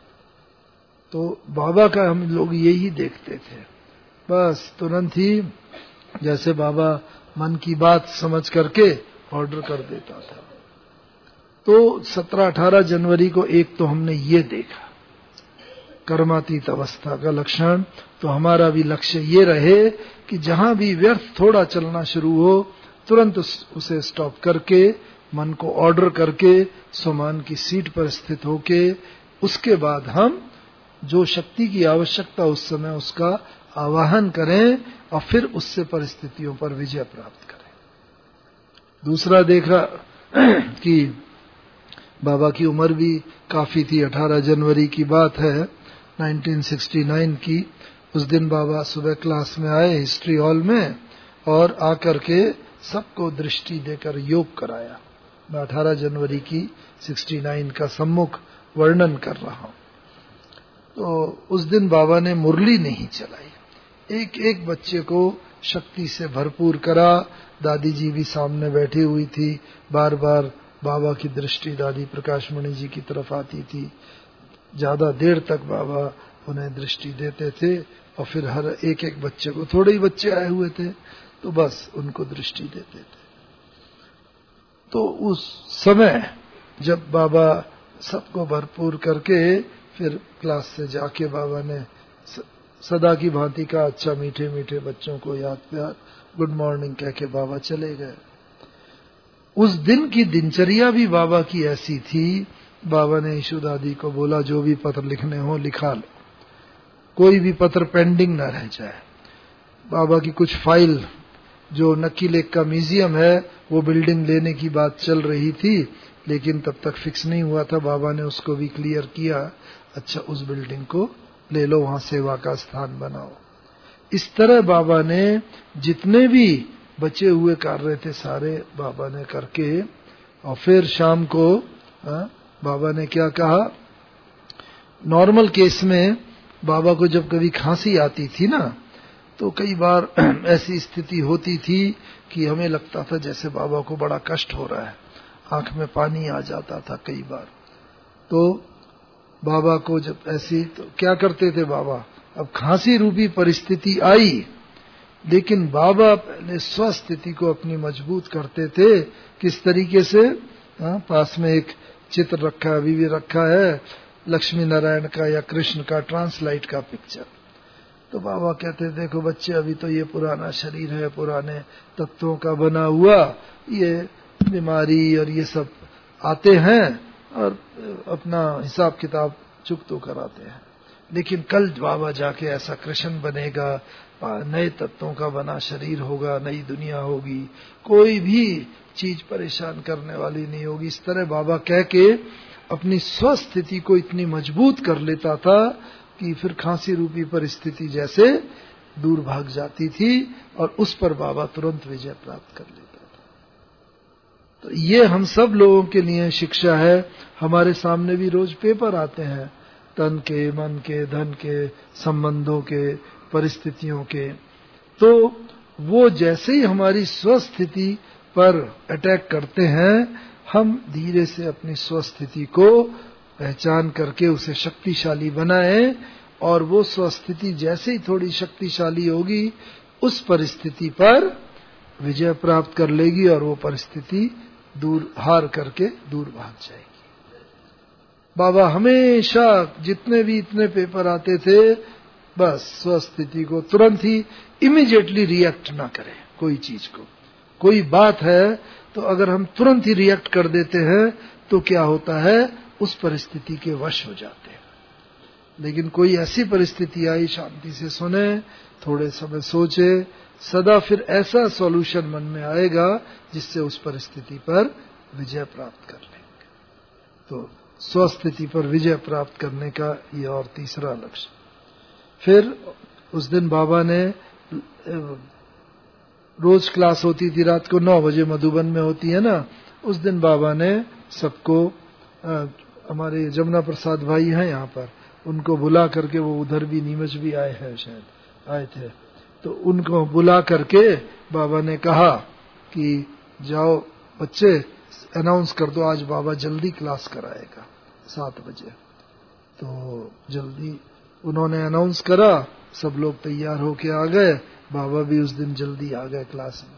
तो बाबा का हम लोग यही देखते थे, बस तुरंत ही जैसे बाबा मन की बात समझ करके ऑर्डर कर देता था। तो सत्रह अठारह जनवरी को एक तो हमने ये देखा कर्मातीत अवस्था का लक्षण। तो हमारा भी लक्ष्य ये रहे कि जहां भी व्यर्थ थोड़ा चलना शुरू हो तुरंत उस, उसे स्टॉप करके मन को ऑर्डर करके सोमान की सीट पर स्थित होके उसके बाद हम जो शक्ति की आवश्यकता उस समय उसका आवाहन करें और फिर उससे परिस्थितियों पर विजय प्राप्त करें। दूसरा देखा कि बाबा की उम्र भी काफी थी, अठारह जनवरी की बात है उन्नीस सौ उनहत्तर की। उस दिन बाबा सुबह क्लास में आए हिस्ट्री हॉल में और आकर के सबको दृष्टि देकर योग कराया। मैं अठारह जनवरी की उनहत्तर का सम्मुख वर्णन कर रहा हूं। तो उस दिन बाबा ने मुरली नहीं चलाई, एक एक बच्चे को शक्ति से भरपूर करा। दादी जी भी सामने बैठी हुई थी, बार बार बाबा की दृष्टि दादी प्रकाशमणि जी की तरफ आती थी। ज्यादा देर तक बाबा उन्हें दृष्टि देते थे और फिर हर एक एक बच्चे को, थोड़े ही बच्चे आए हुए थे तो बस उनको दृष्टि देते थे। तो उस समय जब बाबा सबको भरपूर करके फिर क्लास से जाके बाबा ने सदा की भांति का अच्छा मीठे मीठे बच्चों को याद प्यार गुड मॉर्निंग कह के बाबा चले गए। उस दिन की दिनचर्या भी बाबा की ऐसी थी। बाबा ने ईशु दादी को बोला जो भी पत्र लिखने हो लिखा लो, कोई भी पत्र पेंडिंग ना रह जाए। बाबा की कुछ फाइल जो नक्की लेक का म्यूजियम है वो बिल्डिंग लेने की बात चल रही थी, लेकिन तब तक फिक्स नहीं हुआ था। बाबा ने उसको भी क्लियर किया, अच्छा उस बिल्डिंग को ले लो, वहां सेवा का स्थान बनाओ। इस तरह बाबा ने जितने भी बचे हुए कार्य थे सारे बाबा ने करके, और फिर शाम को आ, बाबा ने क्या कहा, नॉर्मल केस में बाबा को जब कभी खांसी आती थी ना, तो कई बार ऐसी स्थिति होती थी कि हमें लगता था जैसे बाबा को बड़ा कष्ट हो रहा है, आंख में पानी आ जाता था कई बार। तो बाबा को जब ऐसी, तो क्या करते थे बाबा, अब खांसी रूपी परिस्थिति आई, लेकिन बाबा पहले स्वस्थिति को अपनी मजबूत करते थे। किस तरीके से? हाँ, पास में एक चित्र रखा है, अभी भी रखा है, लक्ष्मी नारायण का या कृष्ण का ट्रांसलाइट का पिक्चर। तो बाबा कहते, देखो बच्चे, अभी तो ये पुराना शरीर है, पुराने तत्वों का बना हुआ, ये बीमारी और ये सब आते हैं और अपना हिसाब किताब चुकतो कराते हैं, लेकिन कल बाबा जाके ऐसा कृष्ण बनेगा, नए तत्वों का बना शरीर होगा, नई दुनिया होगी, कोई भी चीज परेशान करने वाली नहीं होगी। इस तरह बाबा कह के अपनी स्वस्थिति को इतनी मजबूत कर लेता था कि फिर खांसी रूपी परिस्थिति जैसे दूर भाग जाती थी और उस पर बाबा तुरंत विजय प्राप्त कर लेता था। तो ये हम सब लोगों के लिए शिक्षा है। हमारे सामने भी रोज पेपर आते हैं, तन के, मन के, धन के, संबंधों के, परिस्थितियों के। तो वो जैसे ही हमारी स्वस्थिति पर अटैक करते हैं, हम धीरे से अपनी स्वस्थिति को पहचान करके उसे शक्तिशाली बनाएं, और वो स्वस्थिति जैसे ही थोड़ी शक्तिशाली होगी, उस परिस्थिति पर विजय प्राप्त कर लेगी और वो परिस्थिति दूर हार करके दूर भाग जाएगी। बाबा हमेशा जितने भी इतने पेपर आते थे, बस स्वस्थिति को तुरंत ही इमीडिएटली रिएक्ट ना करें। कोई चीज को, कोई बात है तो अगर हम तुरंत ही रिएक्ट कर देते हैं तो क्या होता है, उस परिस्थिति के वश हो जाते हैं। लेकिन कोई ऐसी परिस्थिति आई, शांति से सुने, थोड़े समय सोचे, सदा फिर ऐसा सॉल्यूशन मन में आएगा जिससे उस परिस्थिति पर विजय प्राप्त कर लेंगे। तो स्वस्थिति पर विजय प्राप्त करने का ये और तीसरा लक्ष्य। फिर उस दिन बाबा ने, रोज क्लास होती थी रात को नौ बजे, मधुबन में होती है ना, उस दिन बाबा ने सबको, हमारे जमुना प्रसाद भाई हैं यहाँ पर, उनको बुला करके, वो उधर भी नीमच भी आए हैं शायद, आए थे, तो उनको बुला करके बाबा ने कहा कि जाओ बच्चे, अनाउंस कर दो आज बाबा जल्दी क्लास कराएगा सात बजे। तो जल्दी उन्होंने अनाउंस करा, सब लोग तैयार होके आ गए, बाबा भी उस दिन जल्दी आ गए क्लास में।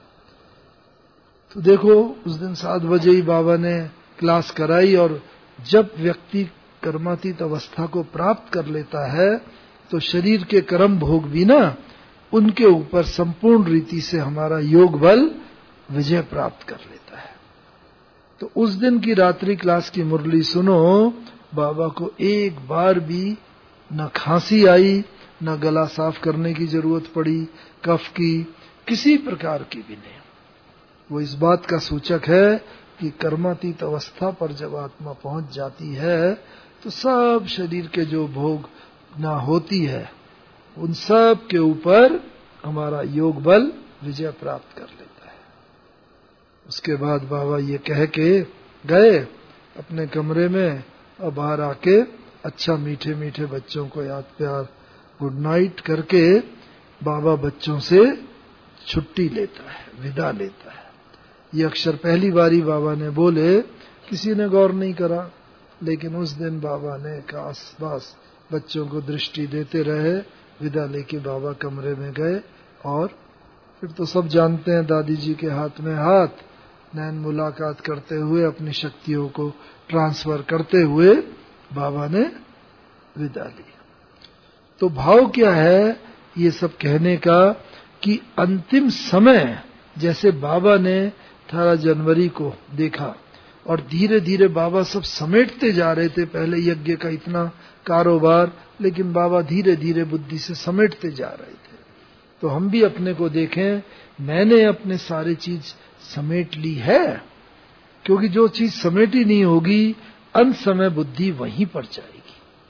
तो देखो उस दिन सात बजे ही बाबा ने क्लास कराई, और जब व्यक्ति कर्मातीत अवस्था को प्राप्त कर लेता है तो शरीर के कर्म भोग भी ना, उनके ऊपर संपूर्ण रीति से हमारा योग बल विजय प्राप्त कर लेता है। तो उस दिन की रात्रि क्लास की मुरली सुनो, बाबा को एक बार भी न खांसी आई, न गला साफ करने की जरूरत पड़ी, कफ की किसी प्रकार की भी नहीं। वो इस बात का सूचक है कि कर्मातीत अवस्था पर जब आत्मा पहुंच जाती है तो सब शरीर के जो भोग ना होती है, उन सब के ऊपर हमारा योग बल विजय प्राप्त कर लेता है। उसके बाद बाबा ये कह के गए अपने कमरे में, और बाहर आके अच्छा मीठे मीठे बच्चों को याद प्यार गुड नाइट करके बाबा बच्चों से छुट्टी लेता है, विदा लेता है। ये अक्षर पहली बारी बाबा ने बोले, किसी ने गौर नहीं करा, लेकिन उस दिन बाबा ने कास बास बच्चों को दृष्टि देते रहे, विदा लेके बाबा कमरे में गए। और फिर तो सब जानते हैं, दादी जी के हाथ में हाथ, नैन मुलाकात करते हुए, अपनी शक्तियों को ट्रांसफर करते हुए बाबा ने विदा ली। तो भाव क्या है ये सब कहने का, कि अंतिम समय जैसे बाबा ने अठारह जनवरी को देखा, और धीरे धीरे बाबा सब समेटते जा रहे थे। पहले यज्ञ का इतना कारोबार, लेकिन बाबा धीरे धीरे बुद्धि से समेटते जा रहे थे। तो हम भी अपने को देखें, मैंने अपने सारी चीज समेट ली है, क्योंकि जो चीज समेटी नहीं होगी, अंत समय बुद्धि वहीं पर जाएगी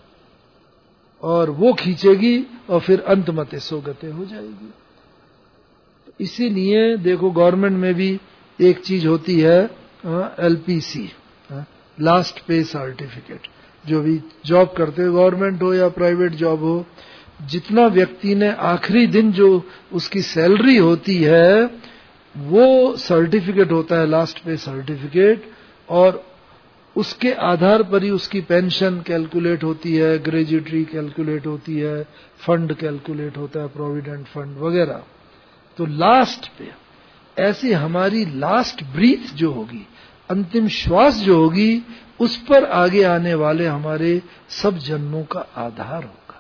और वो खींचेगी, और फिर अंत मते सोगते हो जाएगी। तो इसीलिए देखो, गवर्नमेंट में भी एक चीज होती है, L P C, last pay certificate, जो भी जॉब करते हो, गवर्नमेंट हो या प्राइवेट जॉब हो, जितना व्यक्ति ने आखिरी दिन जो उसकी सैलरी होती है वो सर्टिफिकेट होता है, लास्ट पे सर्टिफिकेट, और उसके आधार पर ही उसकी पेंशन कैलकुलेट होती है, ग्रेजुएटरी कैलकुलेट होती है, फंड कैलकुलेट होता है, प्रोविडेंट फंड वगैरह। तो लास्ट पे ऐसी हमारी लास्ट ब्रीथ जो होगी, अंतिम श्वास जो होगी, उस पर आगे आने वाले हमारे सब जन्मों का आधार होगा।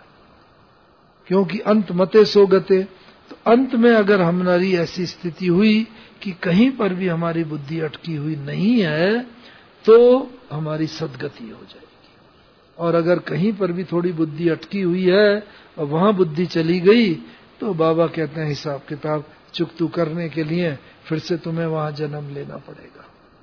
क्योंकि अंत मते सो गते, तो अंत में अगर हमारी ऐसी स्थिति हुई कि कहीं पर भी हमारी बुद्धि अटकी हुई नहीं है तो हमारी सदगति हो जाएगी। और अगर कहीं पर भी थोड़ी बुद्धि अटकी हुई है और वहां बुद्धि चली गई तो बाबा कहते हैं हिसाब किताब चुकतू करने के लिए फिर से तुम्हें वहां जन्म लेना पड़ेगा।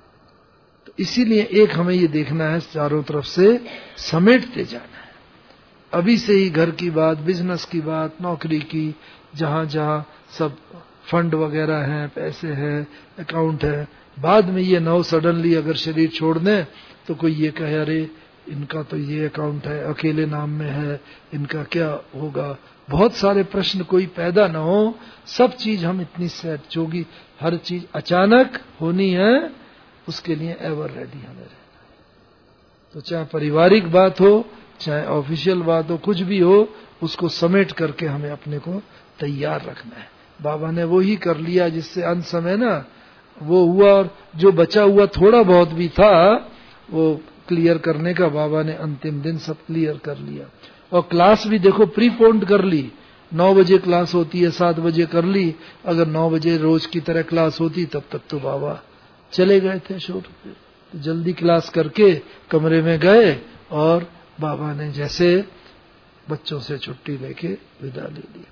तो इसीलिए एक हमें ये देखना है, चारों तरफ से समेटते जाना है। अभी से ही घर की बात, बिजनेस की बात, नौकरी की, जहां जहां सब फंड वगैरह हैं, पैसे हैं, अकाउंट है, बाद में ये नौ सडनली अगर शरीर छोड़ दें तो कोई ये कहे अरे इनका तो ये अकाउंट है, अकेले नाम में है, इनका क्या होगा, बहुत सारे प्रश्न कोई पैदा न हो। सब चीज हम इतनी सेट, जो कि हर चीज अचानक होनी है उसके लिए एवर रेडी हमें रहना। तो चाहे पारिवारिक बात हो, चाहे ऑफिशियल बात हो, कुछ भी हो, उसको समेट करके हमें अपने को तैयार रखना है। बाबा ने वो ही कर लिया जिससे अंत समय ना वो हुआ, और जो बचा हुआ थोड़ा बहुत भी था वो क्लियर करने का बाबा ने अंतिम दिन सब क्लियर कर लिया। और क्लास भी देखो प्रीपोन्ड कर ली, नौ बजे क्लास होती है, सात बजे कर ली। अगर नौ बजे रोज की तरह क्लास होती तब तक तो बाबा चले गए थे शोर पे। तो जल्दी क्लास करके कमरे में गए और बाबा ने जैसे बच्चों से छुट्टी लेके विदा ले ली।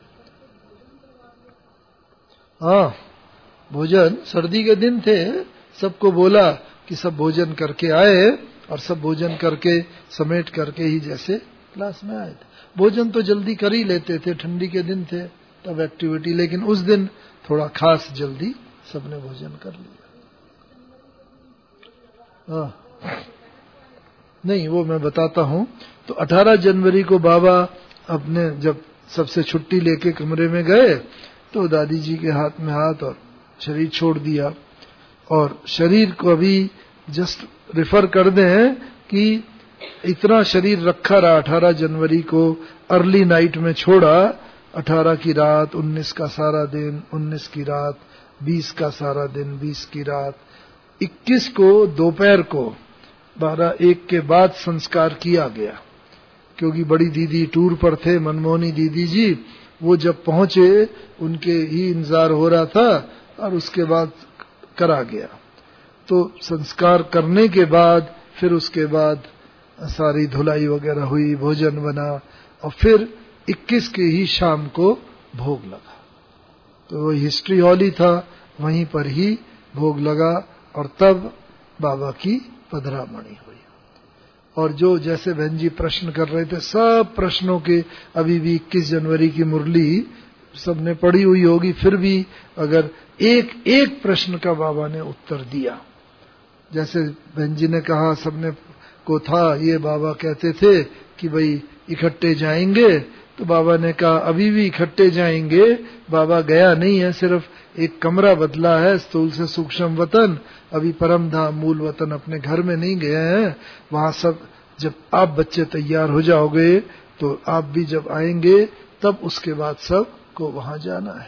हाँ, भोजन सर्दी के दिन थे, सबको बोला कि सब भोजन करके आए और सब भोजन करके समेट करके ही जैसे क्लास में आए थे। भोजन तो जल्दी कर ही लेते थे, ठंडी के दिन थे तब एक्टिविटी, लेकिन उस दिन थोड़ा खास जल्दी सबने भोजन कर लिया। हाँ, नहीं वो मैं बताता हूं। तो अठारह जनवरी को बाबा अपने जब सबसे छुट्टी लेके कमरे में गए तो दादी जी के हाथ में हाथ और शरीर छोड़ दिया। और शरीर को अभी जस्ट रिफर कर दें कि इतना शरीर रखा रहा। अठारह जनवरी को अर्ली नाइट में छोड़ा, अठारह की रात, उन्नीस का सारा दिन, उन्नीस की रात, बीस का सारा दिन, बीस की रात, इक्कीस को दोपहर को बारह एक के बाद संस्कार किया गया। क्योंकि बड़ी दीदी टूर पर थे, मनमोहनी दीदी जी, वो जब पहुंचे उनके ही इंतजार हो रहा था और उसके बाद करा गया। तो संस्कार करने के बाद फिर उसके बाद सारी धुलाई वगैरह हुई, भोजन बना और फिर इक्कीस के ही शाम को भोग लगा। तो वो हिस्ट्री हॉल ही था, वहीं पर ही भोग लगा और तब बाबा की पधरामणि हुई। और जो जैसे बहन जी प्रश्न कर रहे थे, सब प्रश्नों के अभी भी इक्कीस जनवरी की मुरली सबने पढ़ी हुई होगी, फिर भी अगर एक एक प्रश्न का बाबा ने उत्तर दिया। जैसे बहन जी ने कहा, सबने को था ये बाबा कहते थे कि भाई इकट्ठे जाएंगे, तो बाबा ने कहा अभी भी इकट्ठे जाएंगे। बाबा गया नहीं है, सिर्फ एक कमरा बदला है, स्थूल से सूक्ष्म वतन। अभी परम धाम मूल वतन अपने घर में नहीं गए हैं। वहां सब जब आप बच्चे तैयार हो जाओगे तो आप भी जब आएंगे तब उसके बाद सब को वहां जाना है।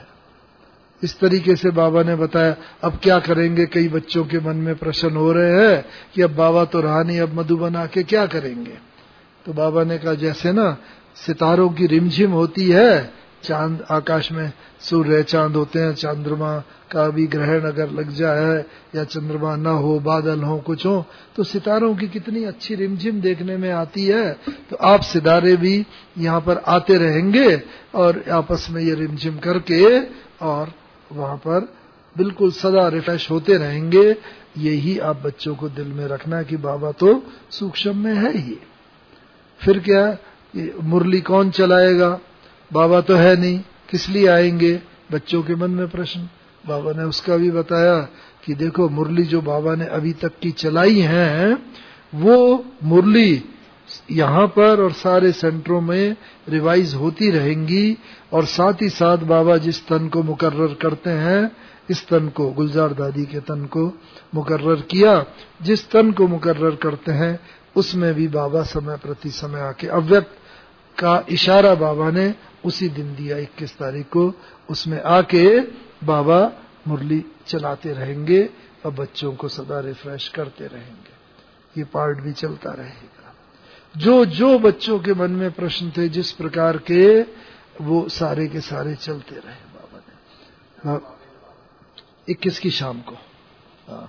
इस तरीके से बाबा ने बताया। अब क्या करेंगे, कई बच्चों के मन में प्रश्न हो रहे हैं कि अब बाबा तो रहा नहीं, अब मधुबन आके क्या करेंगे। तो बाबा ने कहा जैसे ना सितारों की रिमझिम होती है, चांद आकाश में सूर्य चांद होते हैं, चंद्रमा का भी ग्रहण अगर लग जाए या चंद्रमा न हो, बादल हो, कुछ हो, तो सितारों की कितनी अच्छी रिमझिम देखने में आती है। तो आप सितारे भी यहाँ पर आते रहेंगे और आपस में ये रिमझिम करके और वहां पर बिल्कुल सदा रिफ्रेश होते रहेंगे। यही आप बच्चों को दिल में रखना कि बाबा तो सूक्ष्म में है ही। फिर क्या, मुरली कौन चलाएगा, बाबा तो है नहीं, किस लिए आएंगे, बच्चों के मन में प्रश्न। बाबा ने उसका भी बताया कि देखो मुरली जो बाबा ने अभी तक की चलाई है वो मुरली यहाँ पर और सारे सेंटरों में रिवाइज होती रहेंगी। और साथ ही साथ बाबा जिस तन को मुकर्रर करते हैं, इस तन को, गुलजार दादी के तन को मुकर्रर किया, जिस तन को मुकर्रर करते हैं उसमें भी बाबा समय प्रति समय आके, अव्यक्त का इशारा बाबा ने उसी दिन दिया इक्कीस तारीख को, उसमें आके बाबा मुरली चलाते रहेंगे और बच्चों को सदा रिफ्रेश करते रहेंगे। ये पार्ट भी चलता रहेगा। जो जो बच्चों के मन में प्रश्न थे जिस प्रकार के, वो सारे के सारे चलते रहे बाबा ने। इक्कीस की शाम को, हाँ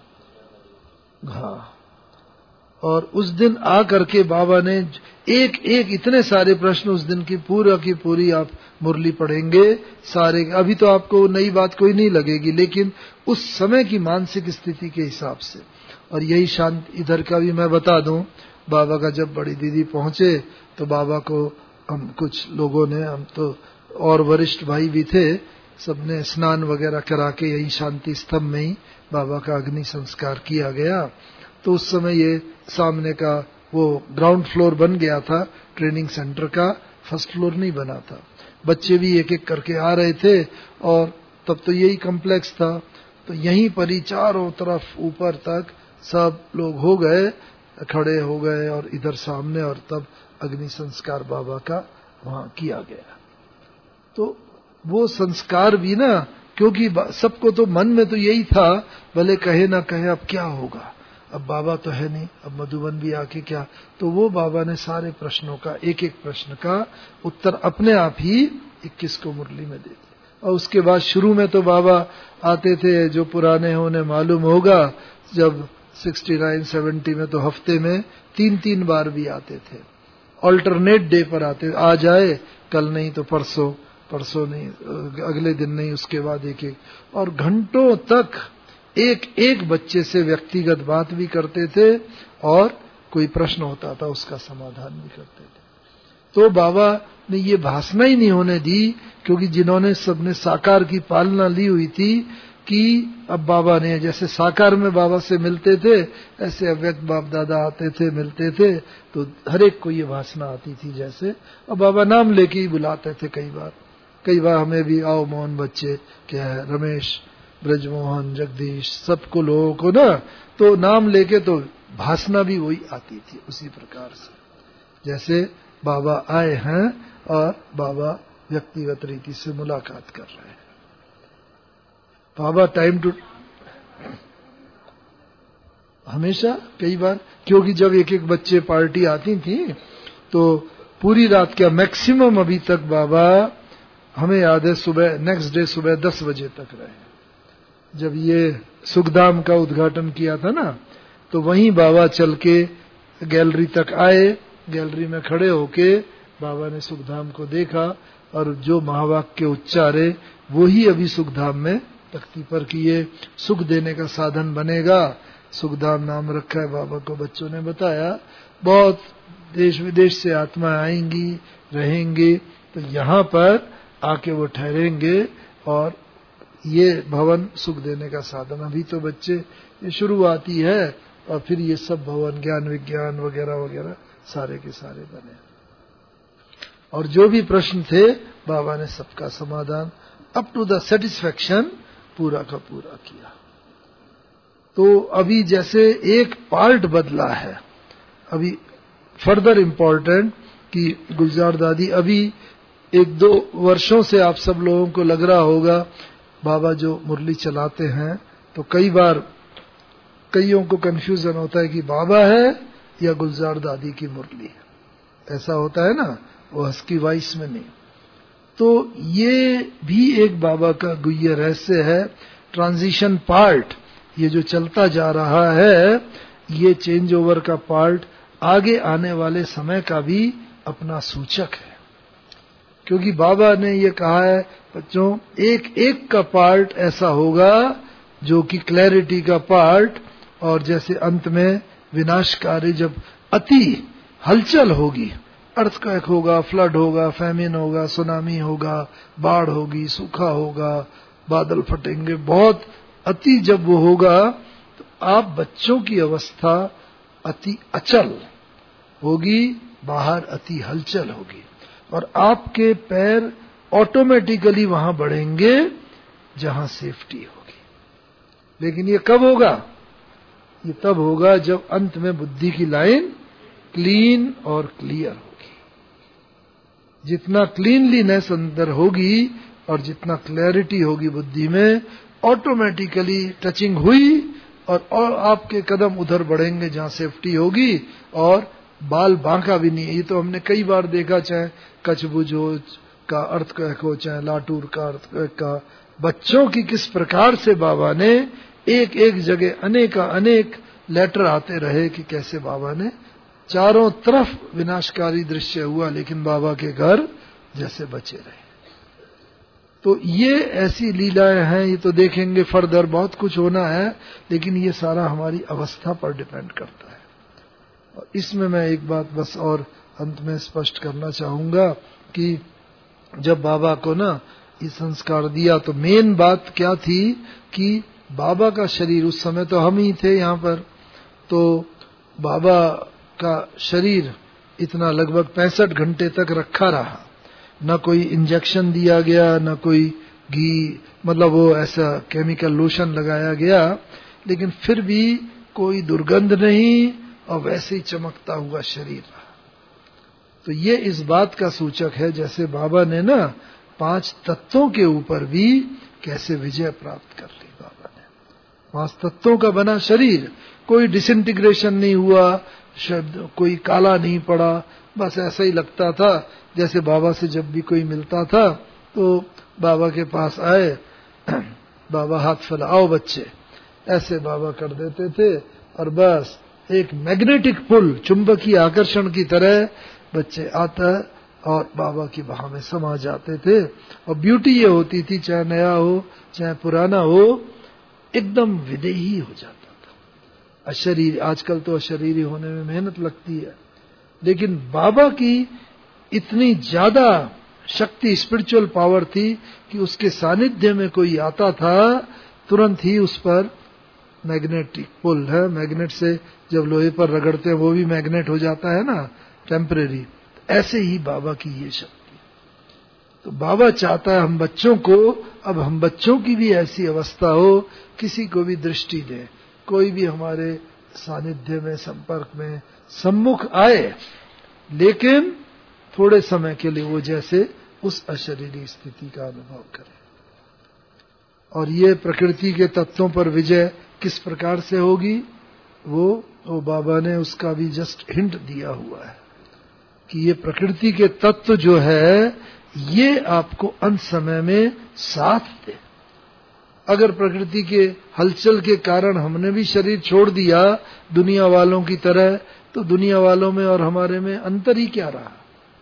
हाँ। और उस दिन आ करके बाबा ने एक एक इतने सारे प्रश्न, उस दिन की पूरा की पूरी आप मुरली पढ़ेंगे सारे। अभी तो आपको नई बात कोई नहीं लगेगी, लेकिन उस समय की मानसिक स्थिति के हिसाब से। और यही शांत इधर का भी मैं बता दूं, बाबा का जब बड़ी दीदी पहुंचे तो बाबा को हम कुछ लोगों ने, हम तो और वरिष्ठ भाई भी थे, सबने स्नान वगैरह करा के यही शांति स्तंभ में ही बाबा का अग्नि संस्कार किया गया। तो उस समय ये सामने का वो ग्राउंड फ्लोर बन गया था ट्रेनिंग सेंटर का, फर्स्ट फ्लोर नहीं बना था। बच्चे भी एक एक करके आ रहे थे और तब तो यही कॉम्प्लेक्स था, तो यहीं पर ही चारों तरफ ऊपर तक सब लोग हो गए, खड़े हो गए और इधर सामने, और तब अग्नि संस्कार बाबा का वहां किया गया। तो वो संस्कार भी ना, क्योंकि सबको तो मन में तो यही था, भले कहे ना कहे अब क्या होगा, अब बाबा तो है नहीं, अब मधुबन भी आके क्या। तो वो बाबा ने सारे प्रश्नों का, एक एक प्रश्न का उत्तर अपने आप ही इक्कीस को मुरली में दे दिया। और उसके बाद शुरू में तो बाबा आते थे, जो पुराने हैं उन्हें मालूम होगा, जब सिक्सटी नाइन सेवेंटी में तो हफ्ते में तीन तीन बार भी आते थे, ऑल्टरनेट डे पर आते, आज आए कल नहीं तो परसों, परसों नहीं अगले दिन नहीं, उसके बाद एक एक, और घंटों तक एक एक बच्चे से व्यक्तिगत बात भी करते थे और कोई प्रश्न होता था उसका समाधान भी करते थे। तो बाबा ने ये भाषणा ही नहीं होने दी, क्योंकि जिन्होंने सबने साकार की पालना ली हुई थी कि अब बाबा ने, जैसे साकार में बाबा से मिलते थे, ऐसे अव्यक्त बाप दादा आते थे, मिलते थे, तो हर एक को ये भाषणा आती थी जैसे। और बाबा नाम लेके ही बुलाते थे कई बार, कई बार हमें भी, आओ मोहन बच्चे, क्या है रमेश, ब्रजमोहन, जगदीश, सबको लोगों को ना, तो नाम लेके तो भाषणा भी वही आती थी उसी प्रकार से, जैसे बाबा आए हैं और बाबा व्यक्तिगत रीति से मुलाकात कर रहे हैं। बाबा टाइम टू हमेशा कई बार, क्योंकि जब एक एक बच्चे पार्टी आती थी तो पूरी रात, क्या मैक्सिमम अभी तक बाबा, हमें याद है सुबह, नेक्स्ट डे सुबह दस बजे तक रहे। जब ये सुखधाम का उद्घाटन किया था ना, तो वहीं बाबा चल के गैलरी तक आए, गैलरी में खड़े होके बाबा ने सुखधाम को देखा और जो महावाक्य उच्चारे वही अभी सुखधाम में तख्ती पर किए। सुख देने का साधन बनेगा, सुखधाम नाम रखा है बाबा को, बच्चों ने बताया। बहुत देश विदेश से आत्मा आएंगी, रहेंगी, तो यहाँ पर आके वो ठहरेंगे और ये भवन सुख देने का साधन। अभी तो बच्चे, ये शुरुआती है और फिर ये सब भवन, ज्ञान विज्ञान वगैरह वगैरह सारे के सारे बने। और जो भी प्रश्न थे बाबा ने सबका समाधान अप टू द सेटिस्फैक्शन पूरा का पूरा किया। तो अभी जैसे एक पार्ट बदला है, अभी फर्दर इम्पोर्टेंट कि गुलजार दादी, अभी एक दो वर्षों से आप सब लोगों को लग रहा होगा, बाबा जो मुरली चलाते हैं तो कई बार कईयों को कंफ्यूजन होता है कि बाबा है या गुलजार दादी की मुरली है, ऐसा होता है ना, वो हस्की वॉइस में नहीं। तो ये भी एक बाबा का गुह्य रहस्य है। ट्रांजिशन पार्ट ये जो चलता जा रहा है, ये चेंज ओवर का पार्ट आगे आने वाले समय का भी अपना सूचक है। क्योंकि बाबा ने ये कहा है बच्चों, एक एक का पार्ट ऐसा होगा जो कि क्लैरिटी का पार्ट, और जैसे अंत में विनाशकारी जब अति हलचल होगी, अर्थक्वेक होगा, फ्लड होगा, फैमिन होगा, सुनामी होगा, बाढ़ होगी, सूखा होगा, बादल फटेंगे, बहुत अति जब वो होगा, तो आप बच्चों की अवस्था अति अचल, होगी, बाहर अति हलचल होगी और आपके पैर ऑटोमेटिकली वहां बढ़ेंगे जहां सेफ्टी होगी। लेकिन ये कब होगा? ये तब होगा जब अंत में बुद्धि की लाइन क्लीन और क्लियर होगी। जितना क्लीनलीनेस अंदर होगी और जितना क्लैरिटी होगी बुद्धि में, ऑटोमेटिकली टचिंग हुई और, और आपके कदम उधर बढ़ेंगे जहां सेफ्टी होगी और बाल बांका भी नहीं है। ये तो हमने कई बार देखा, चाहे कछबुज हो का अर्थक्वेक हो, चाहे लाटूर का अर्थक्वेक का, बच्चों की किस प्रकार से बाबा ने एक एक जगह अनेक अनेक लेटर आते रहे कि कैसे बाबा ने चारों तरफ विनाशकारी दृश्य हुआ लेकिन बाबा के घर जैसे बचे रहे। तो ये ऐसी लीलाएं हैं, ये तो देखेंगे फर्दर, बहुत कुछ होना है, लेकिन ये सारा हमारी अवस्था पर डिपेंड करता है। और इसमें मैं एक बात बस और अंत में स्पष्ट करना चाहूंगा कि जब बाबा को ना ये संस्कार दिया तो मेन बात क्या थी कि बाबा का शरीर, उस समय तो हम ही थे यहाँ पर, तो बाबा का शरीर इतना लगभग पैंसठ घंटे तक रखा रहा, न कोई इंजेक्शन दिया गया, न कोई घी, मतलब वो ऐसा केमिकल लोशन लगाया गया, लेकिन फिर भी कोई दुर्गंध नहीं और वैसे ही चमकता हुआ शरीर रहा। तो ये इस बात का सूचक है जैसे बाबा ने ना पांच तत्वों के ऊपर भी कैसे विजय प्राप्त कर ली। बाबा ने पांच तत्वों का बना शरीर, कोई डिसइंटीग्रेशन नहीं हुआ, शब्द कोई काला नहीं पड़ा, बस ऐसा ही लगता था जैसे बाबा से जब भी कोई मिलता था तो बाबा के पास आए, बाबा हाथ फैलाओ बच्चे, ऐसे बाबा कर देते थे और बस एक मैग्नेटिक पुल, चुंबकीय आकर्षण की तरह बच्चे आता और बाबा की बाह में समा जाते थे। और ब्यूटी ये होती थी, चाहे नया हो चाहे पुराना हो, एकदम विदेही हो जाता था। अशरीरी, आजकल तो अशरीरी होने में मेहनत लगती है, लेकिन बाबा की इतनी ज्यादा शक्ति, स्पिरिचुअल पावर थी कि उसके सानिध्य में कोई आता था तुरंत ही उस पर मैग्नेटिक पुल है, मैग्नेट से जब लोहे पर रगड़ते हैं वो भी मैग्नेट हो जाता है ना, टेम्परेरी, ऐसे ही बाबा की ये शक्ति। तो बाबा चाहता है हम बच्चों को, अब हम बच्चों की भी ऐसी अवस्था हो, किसी को भी दृष्टि दे, कोई भी हमारे सानिध्य में, संपर्क में, सम्मुख आए, लेकिन थोड़े समय के लिए वो जैसे उस अशरीरी स्थिति का अनुभव करे। और ये प्रकृति के तत्वों पर विजय किस प्रकार से होगी, वो वो बाबा ने उसका भी जस्ट हिंट दिया हुआ है कि ये प्रकृति के तत्व जो है ये आपको अंत समय में साथ दे। अगर प्रकृति के हलचल के कारण हमने भी शरीर छोड़ दिया दुनिया वालों की तरह, तो दुनिया वालों में और हमारे में अंतर ही क्या रहा।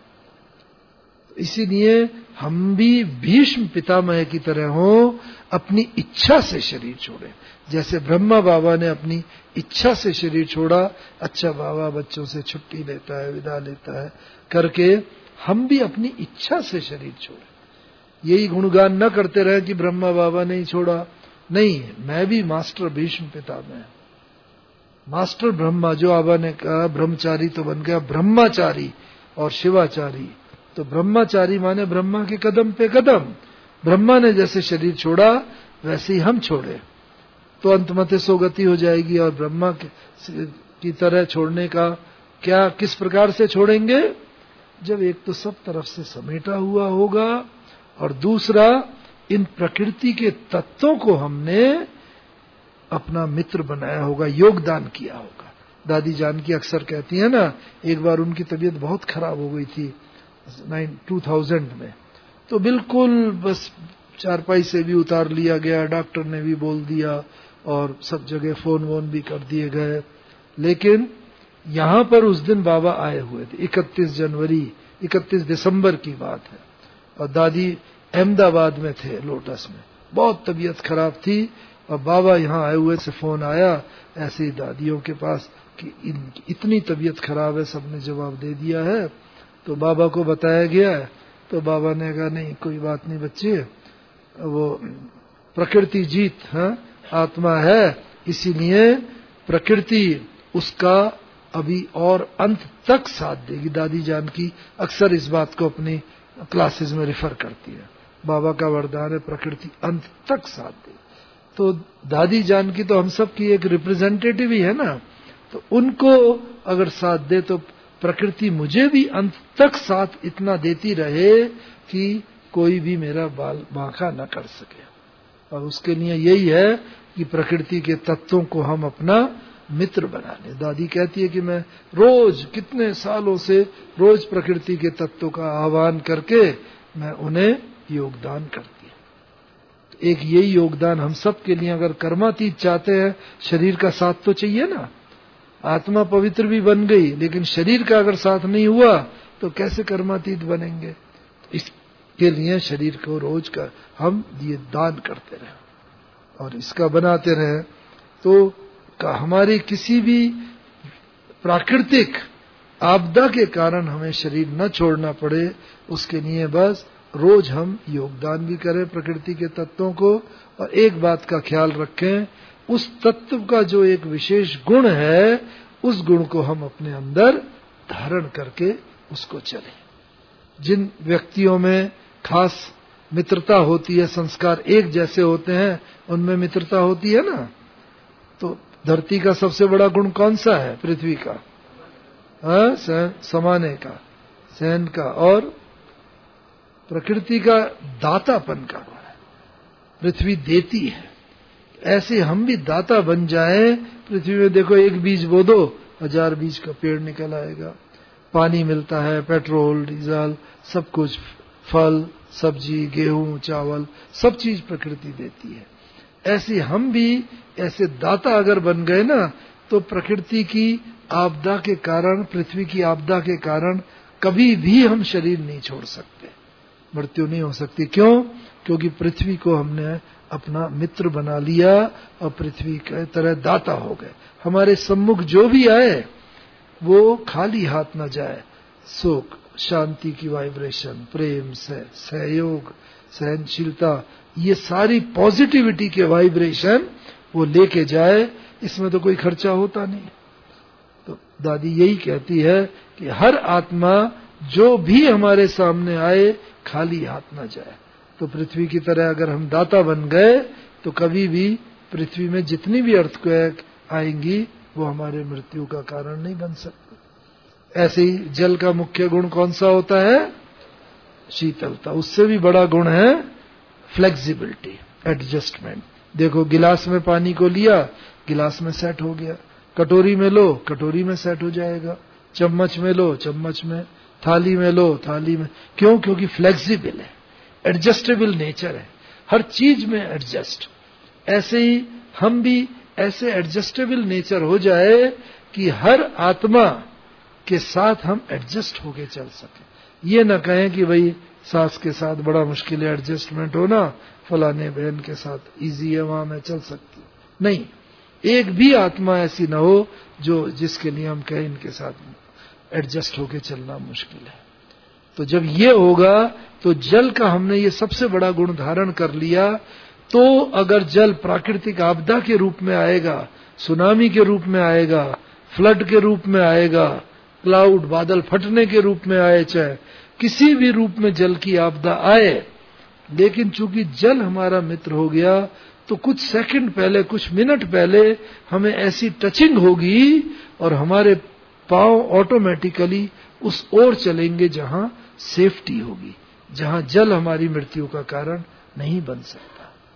इसीलिए हम भी भीष्म पितामह की तरह हों, अपनी इच्छा से शरीर छोड़े। जैसे ब्रह्मा बाबा ने अपनी इच्छा से शरीर छोड़ा, अच्छा बाबा बच्चों से छुट्टी लेता है, विदा लेता है करके, हम भी अपनी इच्छा से शरीर छोड़े। यही गुणगान न करते रहे कि ब्रह्मा बाबा ने ही छोड़ा, नहीं, मैं भी मास्टर भीष्म पितामह, मास्टर ब्रह्मा, जो बाबा ने कहा ब्रह्मचारी तो बन गया ब्रह्माचारी और शिवाचारी। तो ब्रह्माचारी माने ब्रह्मा के कदम पे कदम, ब्रह्मा ने जैसे शरीर छोड़ा वैसे ही हम छोड़े तो अंतमते सोगति हो जाएगी। और ब्रह्मा की तरह छोड़ने का क्या, किस प्रकार से छोड़ेंगे, जब एक तो सब तरफ से समेटा हुआ होगा और दूसरा इन प्रकृति के तत्वों को हमने अपना मित्र बनाया होगा, योगदान किया होगा। दादी जानकी अक्सर कहती है ना, एक बार उनकी तबीयत बहुत खराब हो गई थी टू थाउजेंड में, तो बिल्कुल बस चारपाई से भी उतार लिया गया, डॉक्टर ने भी बोल दिया और सब जगह फोन वोन भी कर दिए गए। लेकिन यहां पर उस दिन बाबा आए हुए थे, इकतीस जनवरी इकतीस दिसंबर की बात है, और दादी अहमदाबाद में थे, लोटस में, बहुत तबीयत खराब थी और बाबा यहाँ आए हुए से फोन आया ऐसे ही दादियों के पास कि इन, इतनी तबीयत खराब है, सबने जवाब दे दिया है। तो बाबा को बताया गया, तो बाबा ने कहा नहीं कोई बात नहीं बच्चे, वो प्रकृति जीत है, आत्मा है, इसीलिए प्रकृति उसका अभी और अंत तक साथ देगी। दादी जान की अक्सर इस बात को अपनी क्लासेस में रिफर करती है, बाबा का वरदान है प्रकृति अंत तक साथ देगी। तो दादी जान की तो हम सब की एक रिप्रेजेंटेटिव ही है ना, तो उनको अगर साथ दे तो प्रकृति मुझे भी अंत तक साथ इतना देती रहे कि कोई भी मेरा बाल बांका न कर सके। और उसके लिए यही है कि प्रकृति के तत्वों को हम अपना मित्र बना लें। दादी कहती है कि मैं रोज कितने सालों से रोज प्रकृति के तत्वों का आह्वान करके मैं उन्हें योगदान करती हूं। एक यही योगदान हम सब के लिए, अगर कर्मातीत चाहते हैं, शरीर का साथ तो चाहिए ना। आत्मा पवित्र भी बन गई लेकिन शरीर का अगर साथ नहीं हुआ तो कैसे कर्मातीत बनेंगे। इसके लिए शरीर को रोज का हम ये दान करते रहे और इसका बनाते रहे तो हमारी किसी भी प्राकृतिक आपदा के कारण हमें शरीर न छोड़ना पड़े। उसके लिए बस रोज हम योगदान भी करें प्रकृति के तत्वों को। और एक बात का ख्याल रखें, उस तत्व का जो एक विशेष गुण है उस गुण को हम अपने अंदर धारण करके उसको चलें। जिन व्यक्तियों में खास मित्रता होती है, संस्कार एक जैसे होते हैं, उनमें मित्रता होती है ना। तो धरती का सबसे बड़ा गुण कौन सा है? पृथ्वी का, हाँ, समाने का, सहन का, और प्रकृति का दातापन का गुण है। पृथ्वी देती है, ऐसे हम भी दाता बन जाएं। पृथ्वी में देखो, एक बीज बो दो, हजार बीज का पेड़ निकल आएगा। पानी मिलता है, पेट्रोल, डीजल, सब कुछ, फल, सब्जी, गेहूं, चावल, सब चीज प्रकृति देती है। ऐसे हम भी ऐसे दाता अगर बन गए ना, तो प्रकृति की आपदा के कारण, पृथ्वी की आपदा के कारण कभी भी हम शरीर नहीं छोड़ सकते, मृत्यु नहीं हो सकती। क्यों? क्योंकि पृथ्वी को हमने अपना मित्र बना लिया और पृथ्वी की तरह दाता हो गए। हमारे सम्मुख जो भी आए वो खाली हाथ न जाए। सुख, शांति की वाइब्रेशन, प्रेम से, सहयोग, सहनशीलता, ये सारी पॉजिटिविटी के वाइब्रेशन वो लेके जाए। इसमें तो कोई खर्चा होता नहीं। तो दादी यही कहती है कि हर आत्मा जो भी हमारे सामने आए खाली हाथ न जाए। तो पृथ्वी की तरह अगर हम दाता बन गए तो कभी भी पृथ्वी में जितनी भी अर्थक्वेक आएंगी वो हमारे मृत्यु का कारण नहीं बन सकती। ऐसे ही जल का मुख्य गुण कौन सा होता है? शीतलता। उससे भी बड़ा गुण है फ्लेक्सिबिलिटी, एडजस्टमेंट। देखो, गिलास में पानी को लिया, गिलास में सेट हो गया। कटोरी में लो, कटोरी में सेट हो जाएगा। चम्मच में लो, चम्मच में। थाली में लो, थाली में। क्यों? क्योंकि फ्लेक्सिबल है, एडजस्टेबल नेचर है, हर चीज में एडजस्ट। ऐसे ही हम भी ऐसे एडजस्टेबल नेचर हो जाए कि हर आत्मा के साथ हम एडजस्ट होके चल सके। ये न कहें कि भाई सास के साथ बड़ा मुश्किल है एडजस्टमेंट होना, फलाने बहन के साथ इजी है, वहां मैं चल सकती हूँ। नहीं, एक भी आत्मा ऐसी ना हो जो जिसके लिए हम कहें इनके साथ एडजस्ट होके चलना मुश्किल है। तो जब ये होगा तो जल का हमने ये सबसे बड़ा गुण धारण कर लिया। तो अगर जल प्राकृतिक आपदा के रूप में आएगा, सुनामी के रूप में आएगा, फ्लड के रूप में आएगा, क्लाउड, बादल फटने के रूप में आए, चाहे किसी भी रूप में जल की आपदा आए, लेकिन चूंकि जल हमारा मित्र हो गया तो कुछ सेकंड पहले, कुछ मिनट पहले हमें ऐसी टचिंग होगी और हमारे पांव ऑटोमेटिकली उस ओर चलेंगे जहां सेफ्टी होगी, जहां जल हमारी मृत्यु का कारण नहीं बन सकता।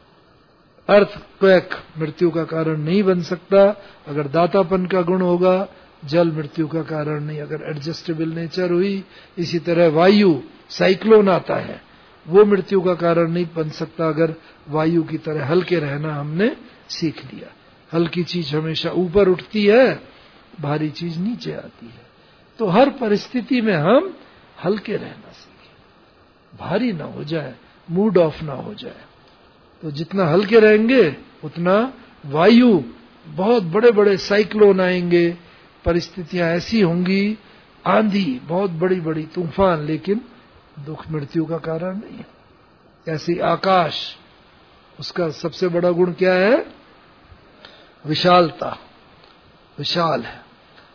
अर्थक्वेक मृत्यु का कारण नहीं बन सकता अगर दातापन का गुण होगा, जल मृत्यु का कारण नहीं अगर एडजस्टेबल नेचर हुई। इसी तरह वायु, साइक्लोन आता है, वो मृत्यु का कारण नहीं बन सकता अगर वायु की तरह हल्के रहना हमने सीख लिया। हल्की चीज हमेशा ऊपर उठती है, भारी चीज नीचे आती है। तो हर परिस्थिति में हम हल्के रहना सीखें, भारी ना हो जाए, मूड ऑफ ना हो जाए। तो जितना हल्के रहेंगे उतना वायु, बहुत बड़े बड़े साइक्लोन आएंगे, परिस्थितियां ऐसी होंगी, आंधी, बहुत बड़ी बड़ी तूफान, लेकिन दुख मृत्यु का कारण नहीं है। ऐसी आकाश, उसका सबसे बड़ा गुण क्या है? विशालता, विशाल है।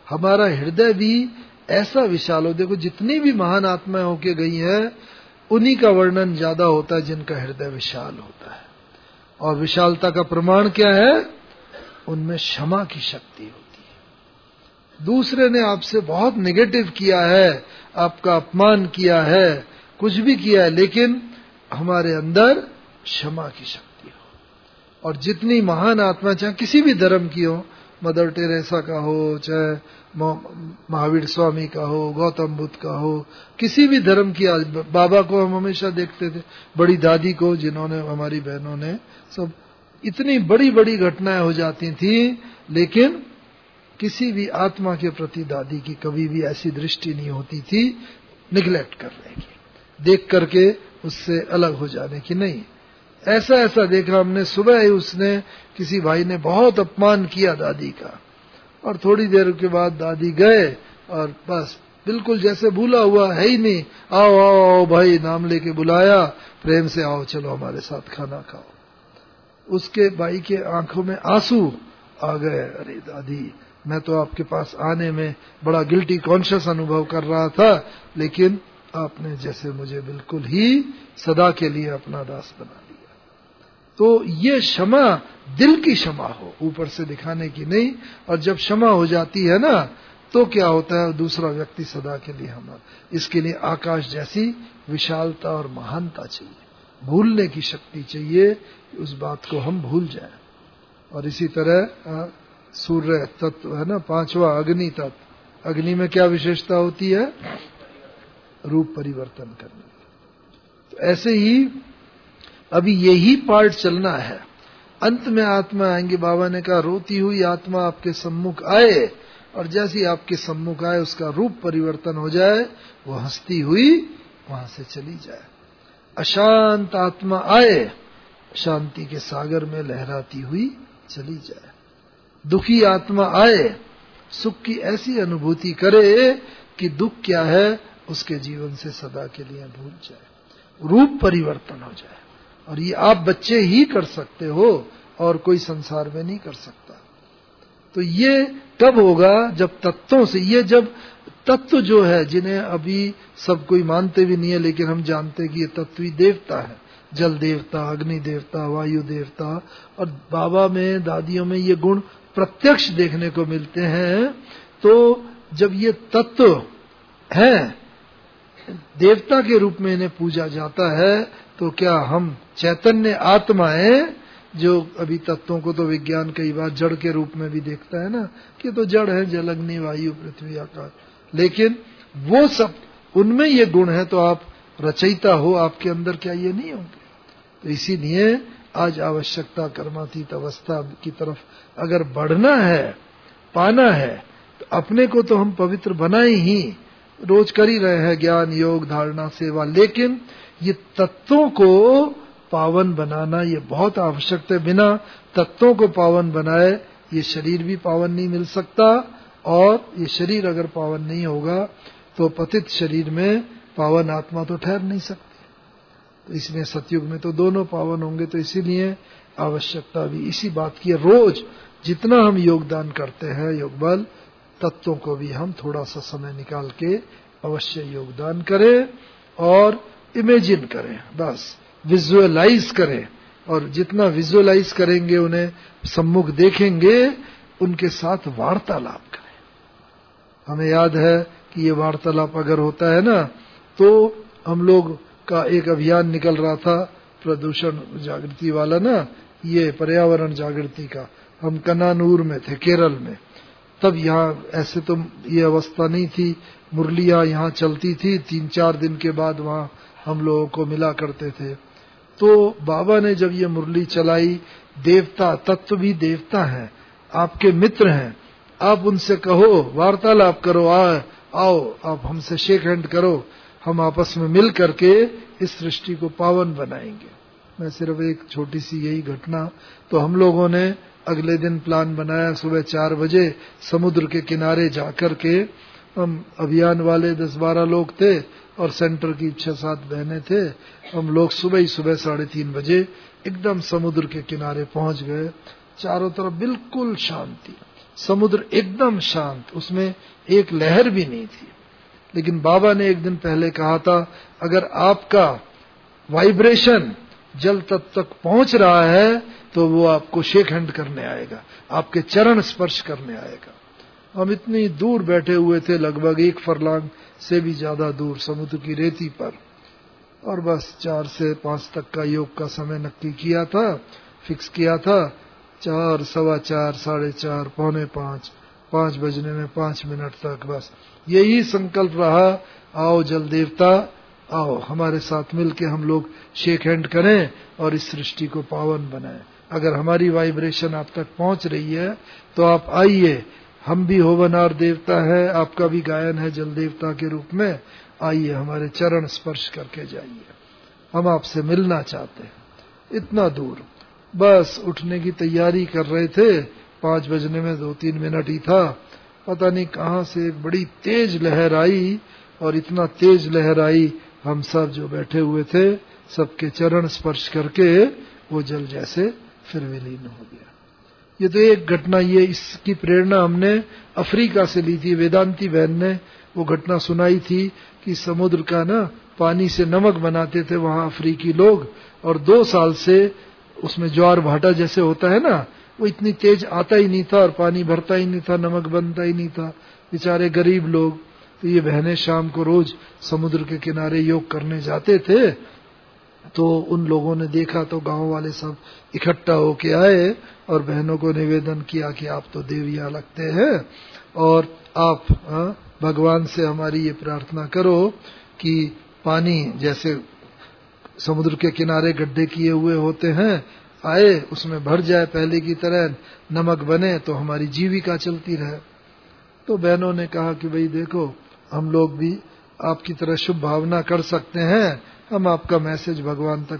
हमारा हृदय भी ऐसा विशाल हो। देखो जितनी भी महान आत्माएं होके गई हैं, उन्हीं का वर्णन ज्यादा होता है जिनका हृदय विशाल होता है। और विशालता का प्रमाण क्या है? उनमें क्षमा की शक्ति होती है। दूसरे ने आपसे बहुत नेगेटिव किया है, आपका अपमान किया है, कुछ भी किया है, लेकिन हमारे अंदर क्षमा की शक्ति हो। और जितनी महान आत्मा, चाहे किसी भी धर्म की हो, मदर टेरेसा का हो, चाहे महावीर स्वामी का हो, गौतम बुद्ध का हो, किसी भी धर्म की, बाबा को हम हमेशा देखते थे, बड़ी दादी को, जिन्होंने हमारी बहनों ने सब, इतनी बड़ी बड़ी घटनाएं हो जाती थी, लेकिन किसी भी आत्मा के प्रति दादी की कभी भी ऐसी दृष्टि नहीं होती थी निगलेक्ट करने की, देख करके उससे अलग हो जाने की नहीं। ऐसा ऐसा देखा हमने, सुबह ही उसने, किसी भाई ने बहुत अपमान किया दादी का, और थोड़ी देर के बाद दादी गए और बस बिल्कुल जैसे भूला हुआ है ही नहीं, आओ आओ आओ भाई, नाम लेके बुलाया, प्रेम से आओ, चलो हमारे साथ खाना खाओ। उसके भाई के आंखों में आंसू आ गए, अरे दादी, मैं तो आपके पास आने में बड़ा गिल्टी कॉन्शियस अनुभव कर रहा था, लेकिन आपने जैसे मुझे बिल्कुल ही सदा के लिए अपना दास बना दिया। तो ये क्षमा दिल की क्षमा हो, ऊपर से दिखाने की नहीं। और जब क्षमा हो जाती है ना, तो क्या होता है, दूसरा व्यक्ति सदा के लिए हमारा, इसके लिए आकाश जैसी विशालता और महानता चाहिए, भूलने की शक्ति चाहिए, उस बात को हम भूल जाएं। और इसी तरह सूर्य तत्व है ना, पांचवा अग्नि तत्व, अग्नि में क्या विशेषता होती है? रूप परिवर्तन करने की। तो ऐसे ही अभी यही पार्ट चलना है। अंत में आत्मा आएंगे, बाबा ने कहा रोती हुई आत्मा आपके सम्मुख आए, और जैसी आपके सम्मुख आए उसका रूप परिवर्तन हो जाए, वो हंसती हुई वहां से चली जाए। अशांत आत्मा आए, शांति के सागर में लहराती हुई चली जाए। दुखी आत्मा आए, सुख की ऐसी अनुभूति करे कि दुख क्या है उसके जीवन से सदा के लिए भूल जाए, रूप परिवर्तन हो जाए। और ये आप बच्चे ही कर सकते हो, और कोई संसार में नहीं कर सकता। तो ये तब होगा जब तत्वों से, ये जब तत्व जो है, जिन्हें अभी सब कोई मानते भी नहीं है, लेकिन हम जानते हैं कि ये तत्व ही देवता है, जल देवता, अग्नि देवता, वायु देवता, और बाबा में, दादियों में ये गुण प्रत्यक्ष देखने को मिलते हैं। तो जब ये तत्व है, देवता के रूप में इन्हें पूजा जाता है, तो क्या हम चैतन्य आत्माएं, जो अभी तत्वों को तो विज्ञान कई बार जड़ के रूप में भी देखता है ना, कि तो जड़ है, जल, अग्नि, वायु, पृथ्वी, आकाश, लेकिन वो सब, उनमें ये गुण है, तो आप रचयिता हो, आपके अंदर क्या ये नहीं होंगे? तो इसीलिए आज आवश्यकता कर्मातीत अवस्था की तरफ अगर बढ़ना है, पाना है, तो अपने को तो हम पवित्र बनाए ही, रोज कर ही रहे हैं, ज्ञान, योग, धारणा, सेवा, लेकिन ये तत्वों को पावन बनाना ये बहुत आवश्यक है। बिना तत्वों को पावन बनाए ये शरीर भी पावन नहीं मिल सकता, और ये शरीर अगर पावन नहीं होगा तो पतित शरीर में पावन आत्मा तो ठहर नहीं सकती। तो इसलिए सतयुग में तो दोनों पावन होंगे। तो इसीलिए आवश्यकता भी इसी बात की है, रोज जितना हम योगदान करते हैं योग बल, तत्वों को भी हम थोड़ा सा समय निकाल के अवश्य योगदान करें, और इमेजिन करें, बस विजुअलाइज करें। और जितना विजुअलाइज करेंगे, उन्हें सम्मुख देखेंगे, उनके साथ वार्तालाप करें। हमें याद है कि ये वार्तालाप अगर होता है ना, तो हम लोग का एक अभियान निकल रहा था प्रदूषण जागृति वाला ना, ये पर्यावरण जागृति का, हम कनानूर में थे, केरल में। तब यहाँ ऐसे तो ये अवस्था नहीं थी, मुरलियां यहाँ चलती थी, तीन चार दिन के बाद वहाँ हम लोगों को मिला करते थे। तो बाबा ने जब ये मुरली चलाई, देवता, तत्व भी देवता हैं, आपके मित्र हैं, आप उनसे कहो, वार्तालाप करो, आ, आओ आप हमसे शेक हैंड करो, हम आपस में मिल करके इस सृष्टि को पावन बनाएंगे। मैं सिर्फ एक छोटी सी यही घटना, तो हम लोगों ने अगले दिन प्लान बनाया, सुबह चार बजे समुद्र के किनारे जाकर के, हम अभियान वाले दस बारह लोग थे और सेंटर की छह सात बहनें थे, हम लोग सुबह ही सुबह साढ़े तीन बजे एकदम समुद्र के किनारे पहुंच गए। चारों तरफ बिल्कुल शांति, समुद्र एकदम शांत, उसमें एक लहर भी नहीं थी। लेकिन बाबा ने एक दिन पहले कहा था, अगर आपका वाइब्रेशन जल तत्व तक पहुंच रहा है तो वो आपको शेक हैंड करने आएगा, आपके चरण स्पर्श करने आएगा। हम इतनी दूर बैठे हुए थे, लगभग एक फरलांग से भी ज्यादा दूर समुद्र की रेती पर, और बस चार से पांच तक का योग का समय नक्की किया था, फिक्स किया था। चार, सवा चार, साढ़े चार, पौने पांच, पांच बजने में पांच मिनट तक बस यही संकल्प रहा, आओ जल देवता, आओ हमारे साथ मिलके हम लोग शेक हैंड करें और इस सृष्टि को पावन बनाएं। अगर हमारी वाइब्रेशन आप तक पहुंच रही है तो आप आइए, हम भी होवनार देवता है, आपका भी गायन है जल देवता के रूप में, आइए हमारे चरण स्पर्श करके जाइए, हम आपसे मिलना चाहते हैं। इतना दूर, बस उठने की तैयारी कर रहे थे, पांच बजने में दो तीन मिनट ही था, पता नहीं कहां से एक बड़ी तेज लहर आई, और इतना तेज लहर आई, हम सब जो बैठे हुए थे सबके चरण स्पर्श करके वो जल जैसे फिर विलीन हो गया। ये तो एक घटना, ये इसकी प्रेरणा हमने अफ्रीका से ली थी। वेदांती बहन ने वो घटना सुनाई थी कि समुद्र का ना पानी से नमक बनाते थे वहां अफ्रीकी लोग, और दो साल से उसमें ज्वार भाटा जैसे होता है ना, वो इतनी तेज आता ही नहीं था और पानी भरता ही नहीं था, नमक बनता ही नहीं था, बेचारे गरीब लोग। तो ये बहनें शाम को रोज समुद्र के किनारे योग करने जाते थे, तो उन लोगों ने देखा तो गांव वाले सब इकट्ठा होके आए और बहनों को निवेदन किया कि आप तो देवियां लगते हैं, और आप आ, भगवान से हमारी ये प्रार्थना करो कि पानी जैसे समुद्र के किनारे गड्ढे किए हुए होते हैं आए, उसमें भर जाए पहले की तरह, नमक बने तो हमारी जीविका चलती रहे। तो बहनों ने कहा कि भाई देखो, हम लोग भी आपकी तरह शुभ भावना कर सकते हैं, हम आपका मैसेज भगवान तक